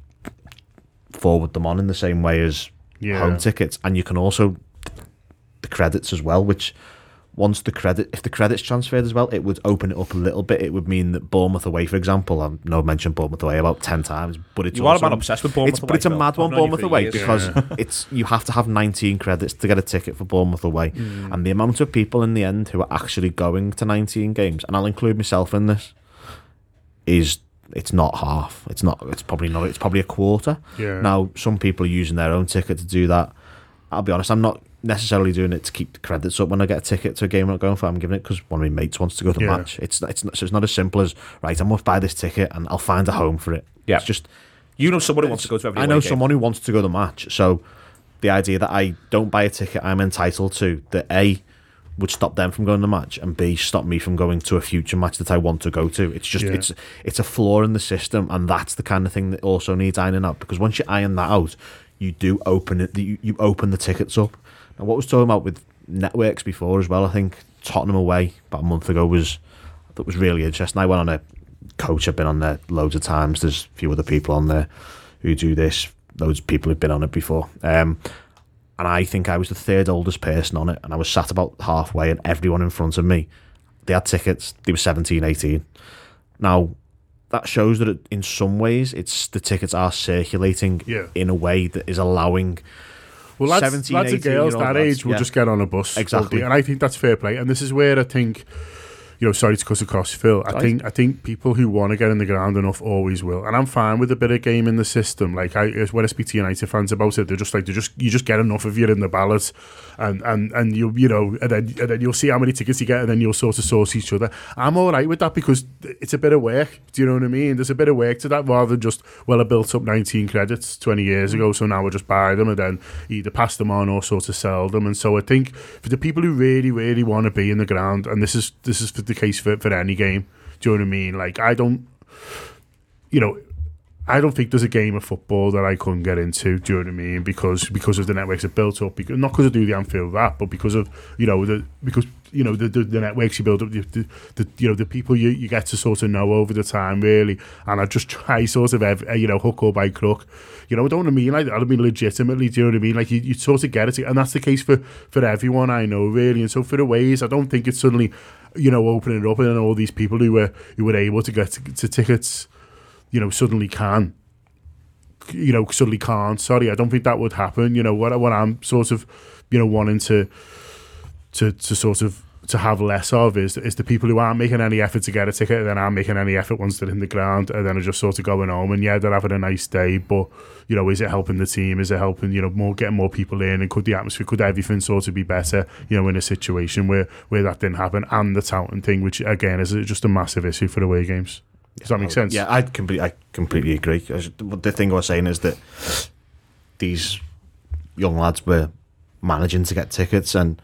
forward them on in the same way as home tickets. And you can also, the credits as well, which... if the credits transferred as well, it would open it up a little bit. It would mean that Bournemouth away, for example, I've mentioned Bournemouth away about 10 times, but it's you are a man obsessed with Bournemouth away. But it's a mad one, Bournemouth away, because you have to have 19 credits to get a ticket for Bournemouth away, and the amount of people in the end who are actually going to 19 games, and I'll include myself in this, it's not half. It's probably a quarter. Yeah. Now some people are using their own ticket to do that. I'll be honest, I'm not necessarily doing it to keep the credits up when I get a ticket to a game I'm not going for. I'm giving it because one of my mates wants to go to the match. It's not as simple as, right, I must buy this ticket and I'll find a home for it. Yeah. It's just, you know someone who wants to go to every I know game. someone who wants to go to the match. So the idea that I don't buy a ticket I'm entitled to, that A, would stop them from going to the match, and B, stop me from going to a future match that I want to go to. It's just it's a flaw in the system, and that's the kind of thing that also needs ironing out, because once you iron that out, you do open it. You open the tickets up. And what I was talking about with networks before as well, I think Tottenham away about a month ago was really interesting. I went on a coach. I've been on there loads of times. There's a few other people on there who do this. Loads of people who've been on it before. And I think I was the third oldest person on it, and I was sat about halfway, and everyone in front of me, they had tickets. They were 17, 18. Now, that shows that in some ways, the tickets are circulating in a way that is allowing... Well, lads and girls that age will just get on a bus. Exactly. And I think that's fair play. And this is where I think sorry to cut across Phil. I think people who want to get in the ground enough always will, and I'm fine with a bit of game in the system. Like when I speak to United fans about it, they're just like you just get enough of you in the ballot, and then you'll see how many tickets you get, and then you'll sort of source each other. I'm all right with that because it's a bit of work. Do you know what I mean? There's a bit of work to that rather than just I built up 19 credits 20 years ago, so now I just buy them and then either pass them on or sort of sell them. And so I think for the people who really, really want to be in the ground, and this is the case for any game. Do you know what I mean? Like I don't think there's a game of football that I couldn't get into. Do you know what I mean? Because of the networks that built up. Not because I do the Anfield Wrap, but because of the networks you build up. The people you get to sort of know over the time, really. And I just try sort of hook or by crook. I don't want to mean like that. I mean legitimately. Do you know what I mean? Like you sort of get it, and that's the case for everyone I know, really. And so for the ways, I don't think it's suddenly opening it up and all these people who were able to get to tickets, suddenly can. Suddenly can't. Sorry, I don't think that would happen. What I'm sort of, wanting to sort of to have less of is the people who aren't making any effort to get a ticket, and then aren't making any effort once they're in the ground, and then are just sort of going home. And yeah, they're having a nice day, but is it helping the getting more people in? And could everything sort of be better? In a situation where that didn't happen, and the touting thing, which again is just a massive issue for away games. Does that make sense? Yeah, I completely agree. The thing I was saying is that these young lads were managing to get tickets, and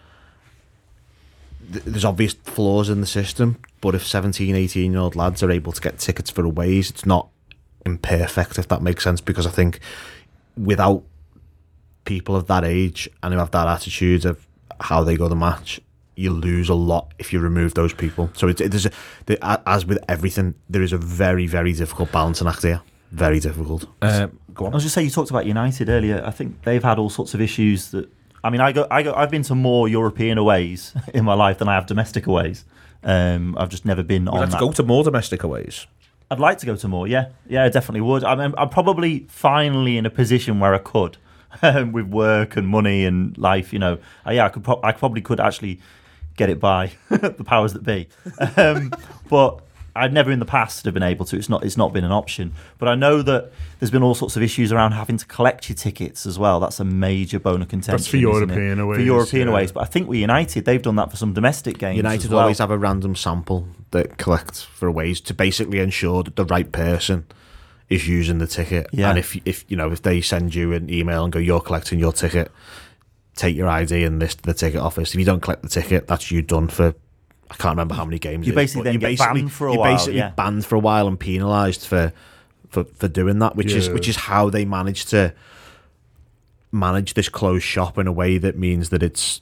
there's obvious flaws in the system, but if 17, 18-year-old lads are able to get tickets for aways, it's not imperfect, if that makes sense, because I think without people of that age and who have that attitude of how they go to the match, you lose a lot if you remove those people. So as with everything, there is a very, very difficult balancing act here. Very difficult. Go on. I was just saying, you talked about United earlier. I think they've had all sorts of issues that. I mean, I've been to more European aways in my life than I have domestic aways. I've just never been on that. Let's go to more domestic aways. I'd like to go to more, yeah. Yeah, I definitely would. I'm probably finally in a position where I could, with work and money and life, I probably could actually get it by the powers that be. But I've never in the past have been able to. It's not been an option. But I know that there's been all sorts of issues around having to collect your tickets as well. That's a major bone of contention. That's for European aways. For European aways. But I think with United, they've done that for some domestic games. United as well. always have a random sample that collect for aways to basically ensure that the right person is using the ticket. Yeah. And if they send you an email and go, you're collecting your ticket, take your ID and list the ticket office. If you don't collect the ticket, that's you done for. I can't remember how many games. You basically then get banned for a while. You're basically banned for a while and penalised for doing that, which is how they manage to manage this closed shop in a way that means that it's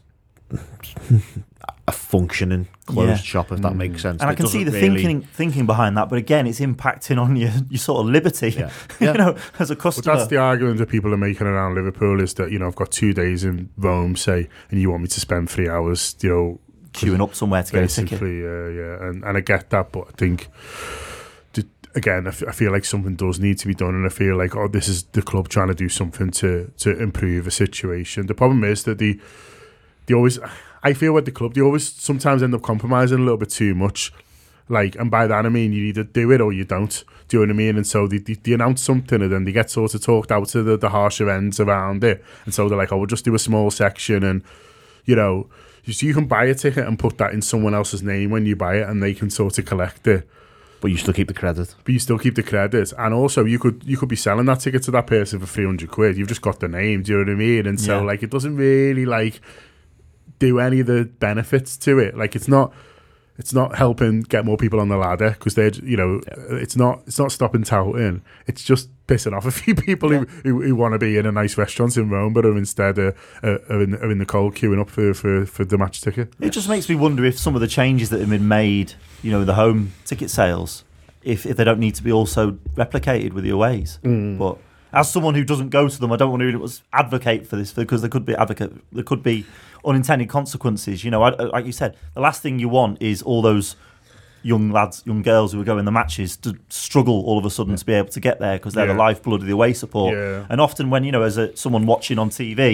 a functioning closed shop, if that makes sense. And I can see the thinking behind that, but again, it's impacting on your sort of liberty, as a customer. But that's the argument that people are making around Liverpool is that I've got 2 days in Rome, say, and you want me to spend 3 hours, queuing up somewhere to get a ticket. And I get that, but I think again, I feel like something does need to be done, and I feel like this is the club trying to do something to improve a situation. The problem is that they always, I feel with the club, they always sometimes end up compromising a little bit too much. Like, and by that I mean you either do it or you don't. Do you know what I mean? And so they announce something, and then they get sort of talked out to the harsher ends around it, and so they're like, we'll just do a small section, and so you can buy a ticket and put that in someone else's name when you buy it, and they can sort of collect it. But you still keep the credit. And also you could be selling that ticket to that person for 300 quid. You've just got the name, do you know what I mean? And so it doesn't really do any of the benefits to it. It's not helping get more people on the ladder, because they're it's not stopping touting. It's just pissing off a few people who want to be in a nice restaurant in Rome, but are instead are in the cold queuing up for the match ticket. It just makes me wonder if some of the changes that have been made, the home ticket sales, if they don't need to be also replicated with the aways. But as someone who doesn't go to them, I don't want to advocate for this, because there could be unintended consequences. Like you said, the last thing you want is all those young lads, young girls who are going the matches to struggle all of a sudden to be able to get there, because they're the lifeblood of the away support. And often when, as someone watching on TV,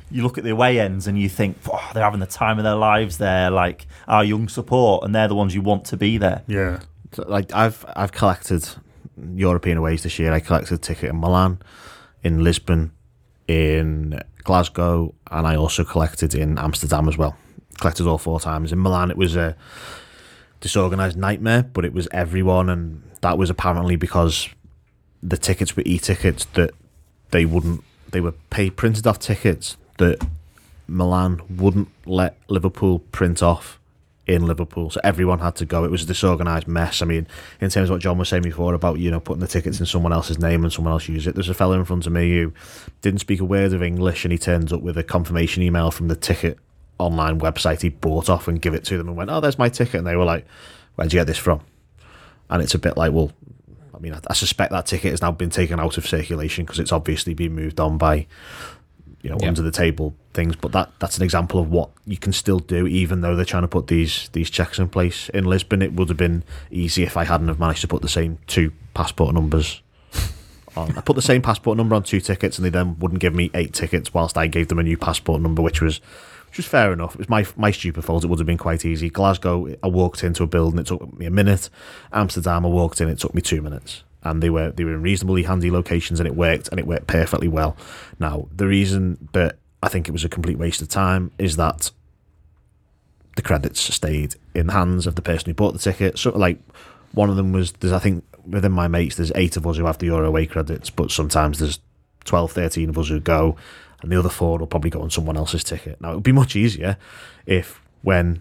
you look at the away ends and you think, oh, they're having the time of their lives there, like our young support, and they're the ones you want to be there. Yeah. Like I've collected European aways this year. I collected a ticket in Milan, in Lisbon, in Glasgow, and I also collected in Amsterdam as well. Collected all 4 times. In Milan, it was a disorganised nightmare, but it was everyone, and that was apparently because the tickets were e-tickets that they were printed off tickets that Milan wouldn't let Liverpool print off in Liverpool, so everyone had to go. It was a disorganised mess. I mean, in terms of what John was saying before about, you know, putting the tickets in someone else's name and someone else use it, there's a fella in front of me who didn't speak a word of English, and he turns up with a confirmation email from the ticket online website he bought off and give it to them and went, oh, there's my ticket, and they were like, where'd you get this from? And it's a bit like, well, I mean, I suspect that ticket has now been taken out of circulation because it's obviously been moved on by, you know, under the table things. But that's an example of what you can still do, even though they're trying to put these checks in place. In Lisbon, it would have been easy if I hadn't have managed to put the same 2 passport numbers on. I put the same passport number on 2 tickets, and they then wouldn't give me 8 tickets whilst I gave them a new passport number, which was fair enough. It was my stupid fault. It would have been quite easy. Glasgow, I walked into a building, it took me a minute. Amsterdam, I walked in, it took me 2 minutes. And they were in reasonably handy locations, and it worked perfectly well. Now, the reason that I think it was a complete waste of time is that the credits stayed in the hands of the person who bought the ticket. So, like, one of them was, I think within my mates, there's 8 of us who have the Euro away credits, but sometimes there's 12, 13 of us who go, and the other 4 will probably go on someone else's ticket. Now, it would be much easier if, when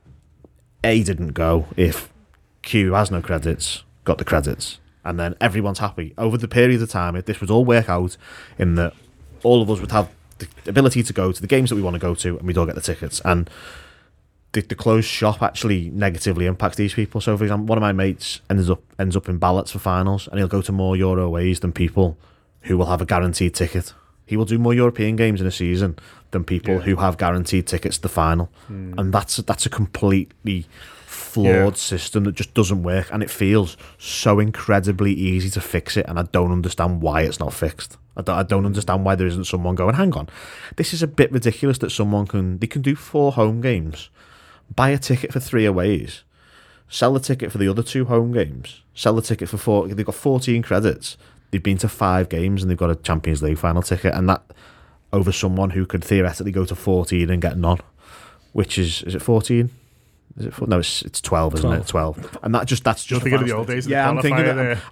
A didn't go, if Q, who has no credits, got the credits. And then everyone's happy. Over the period of time, if this would all work out in that all of us would have the ability to go to the games that we want to go to, and we'd all get the tickets. And the closed shop actually negatively impacts these people. So, for example, one of my mates ends up in ballots for finals, and he'll go to more Euro aways than people who will have a guaranteed ticket. He will do more European games in a season than people who have guaranteed tickets to the final. And that's a completely flawed system that just doesn't work, and it feels so incredibly easy to fix it, and I don't understand why it's not fixed. I don't understand why there isn't someone going, hang on, this is a bit ridiculous that someone can do 4 home games, buy a ticket for 3 aways, sell the ticket for the other 2 home games, sell the ticket for 4, they've got 14 credits, they've been to 5 games and they've got a Champions League final ticket, and that over someone who could theoretically go to 14 and get none, which is it 14? Is it? No, it's 12, isn't it? 12, and that's just. You're thinking of the old days. Yeah, I'm thinking.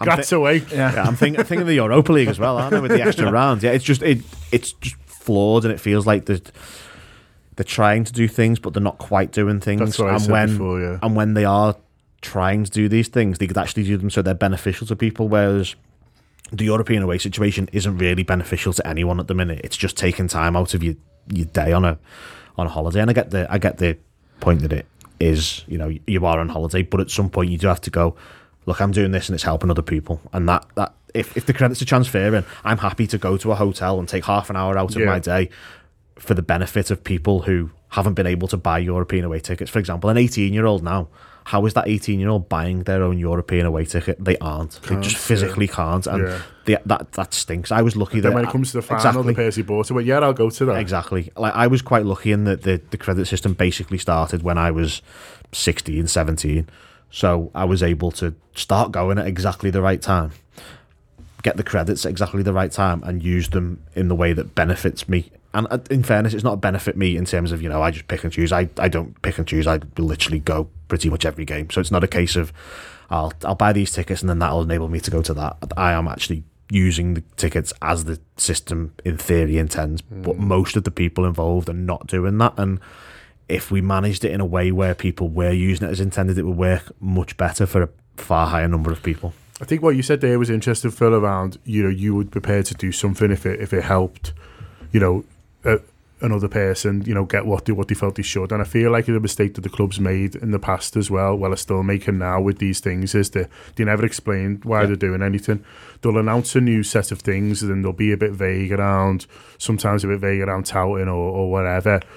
I'm thinking of the Europa League as well, aren't I? With the extra rounds. Yeah, it's just flawed, and it feels like they're trying to do things, but they're not quite doing things. That's what I said before. Yeah. And when they are trying to do these things, they could actually do them so they're beneficial to people. Whereas the European away situation isn't really beneficial to anyone at the minute. It's just taking time out of your day on a holiday. And I get the point that it is, you know, you are on holiday, but at some point you do have to go, look, I'm doing this and it's helping other people. And that if the credits are transferring, I'm happy to go to a hotel and take half an hour out of my day for the benefit of people who haven't been able to buy European away tickets. For example, an 18-year-old now, how is that 18-year-old buying their own European away ticket? They aren't. They just physically can't. And that stinks. I was lucky that when it comes to the final, the person bought it, well, I'll go to that. Exactly. Like, I was quite lucky in that the credit system basically started when I was 16, 17. So I was able to start going at exactly the right time, get the credits at exactly the right time, and use them in the way that benefits me. And in fairness, it's not a benefit me in terms of, you know, I just pick and choose. I don't pick and choose. I literally go pretty much every game. So it's not a case of I'll buy these tickets and then that'll enable me to go to that. I am actually using the tickets as the system in theory intends, but most of the people involved are not doing that. And if we managed it in a way where people were using it as intended, it would work much better for a far higher number of people. I think what you said there was interesting, Phil, around, you know, you would be prepared to do something if it helped, you know, another person, you know, get what they felt they should. And I feel like the mistake that the club's made in the past as well, are still making now with these things, is that they never explain why they're doing anything. They'll announce a new set of things and then they'll be a bit vague around, sometimes a bit vague around touting or whatever.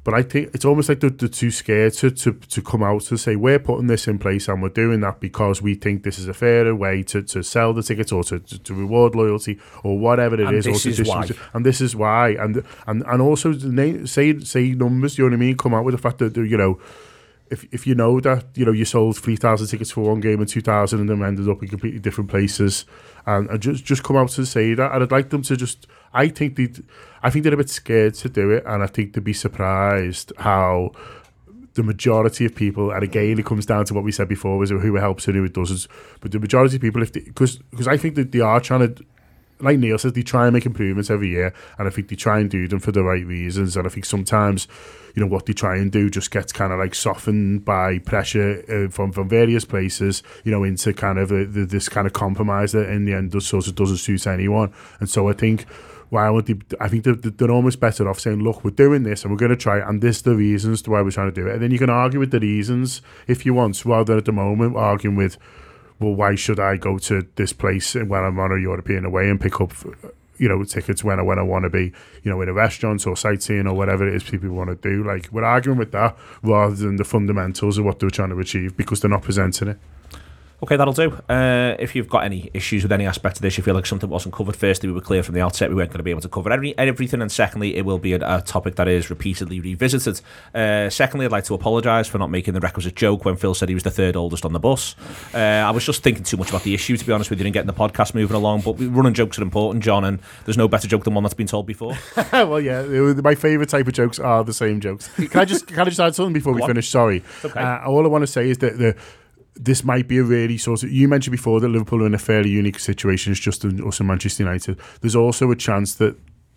But I think it's almost like they're too scared to come out to say, we're putting this in place and we're doing that because we think this is a fairer way to sell the tickets or to reward loyalty or whatever it is. This is why. And this is why. And also say numbers, you know what I mean? Come out with the fact that, you know, if you know that, you know, you sold 3,000 tickets for one game and 2,000 and them ended up in completely different places, and just come out to say that. And I'd like them to just, I think they're a bit scared to do it, and I think they'd be surprised how the majority of people, and again it comes down to what we said before, was who it helps and who it doesn't, but the majority of people, because I think that they are trying to, like Neil says, they try and make improvements every year, and I think they try and do them for the right reasons, and I think sometimes, you know, what they try and do just gets kind of like softened by pressure from various places, you know, into kind of this kind of compromise that in the end doesn't suit anyone. And so I think, I think they're almost better off saying, look, we're doing this and we're going to try it, and this the reasons to why we're trying to do it. And then you can argue with the reasons if you want, rather than at the moment arguing with, well, why should I go to this place when I'm on a European away and pick up, you know, tickets when I want to be, you know, in a restaurant or sightseeing or whatever it is people want to do. Like, we're arguing with that rather than the fundamentals of what they're trying to achieve, because they're not presenting it. Okay, that'll do. If you've got any issues with any aspect of this, you feel like something wasn't covered, firstly, we were clear from the outset we weren't going to be able to cover everything, and secondly, it will be a topic that is repeatedly revisited. Secondly, I'd like to apologise for not making the requisite joke when Phil said he was the third oldest on the bus. I was just thinking too much about the issue, to be honest with you, and getting the podcast moving along, but running jokes are important, John, and there's no better joke than one that's been told before. Well, yeah, my favourite type of jokes are the same jokes. Can I just add something before we finish? Sorry. Okay. All I want to say is that this might be a really sort of, you mentioned before that Liverpool are in a fairly unique situation. It's just us and Manchester United. There's also a chance that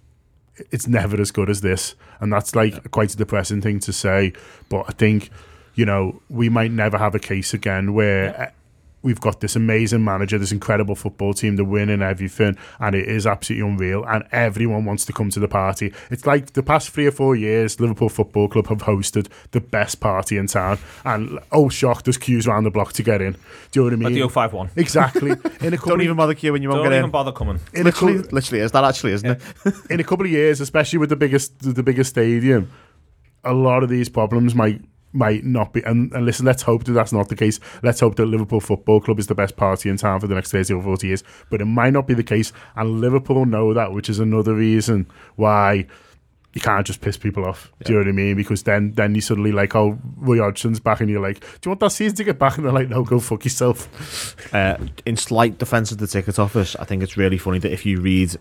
it's never as good as this, and that's like quite a depressing thing to say, but I think, you know, we might never have a case again where we've got this amazing manager, this incredible football team, the win and everything, and it is absolutely unreal, and everyone wants to come to the party. It's like the past 3 or 4 years, Liverpool Football Club have hosted the best party in town, and oh shock, there's queues around the block to get in. Do you know what I mean? Like the 051. Exactly. Don't even bother queuing, you won't get in. Don't even bother coming. Literally is that actually, isn't it? In a couple of years, especially with the biggest stadium, a lot of these problems might not be, and listen, let's hope that that's not the case. Let's hope that Liverpool Football Club is the best party in town for the next 30 or 40 years, but it might not be the case, and Liverpool know that, which is another reason why you can't just piss people off. Do you know what I mean? Because then you suddenly like, oh, Roy Hodgson's back, and you're like, do you want that season to get back? And they're like, no, go fuck yourself. In slight defence of the ticket office, I think it's really funny that if you read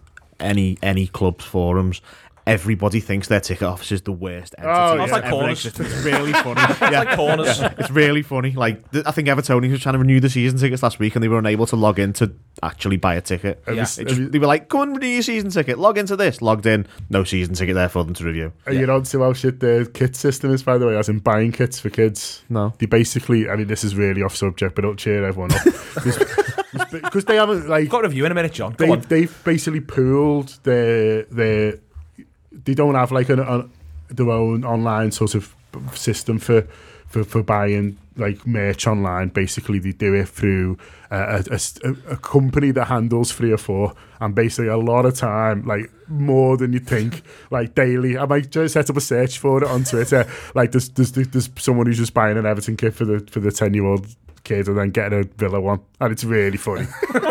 any club's forums, everybody thinks their ticket office is the worst entity. Oh, it's like corners. It's really funny. It's like corners. Yeah, it's really funny. Like, I think Evertonians were trying to renew the season tickets last week, and they were unable to log in to actually buy a ticket. They were like, go and renew your season ticket. Log into this. Logged in. No season ticket there for them to review. You know how shit the kit system is, by the way, as in buying kits for kids? No. They basically, I mean, this is really off subject, but don't cheer everyone up. Because they haven't, like... Got a review in a minute, John. They've basically pooled their they don't have like their own online sort of system for buying like merch online. Basically, they do it through a company that handles 3 or 4, and basically a lot of time, like more than you think, like daily. I might just set up a search for it on Twitter. Like there's someone who's just buying an Everton kit for the 10-year-old kid and then getting a Villa one, and it's really funny.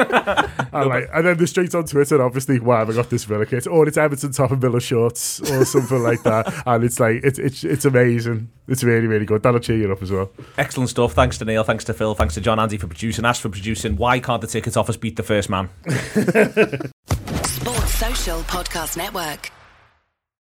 and then they're straight on Twitter, obviously, why have I got this Villa kit? Or it's Everton top and Villa shorts or something like that, and it's like it's amazing. It's really, really good. That'll cheer you up as well. Excellent stuff. Thanks to Neil, thanks to Phil, thanks to John Andy for producing, Ash for producing. Why can't the ticket office beat the first man? Sports Social Podcast Network.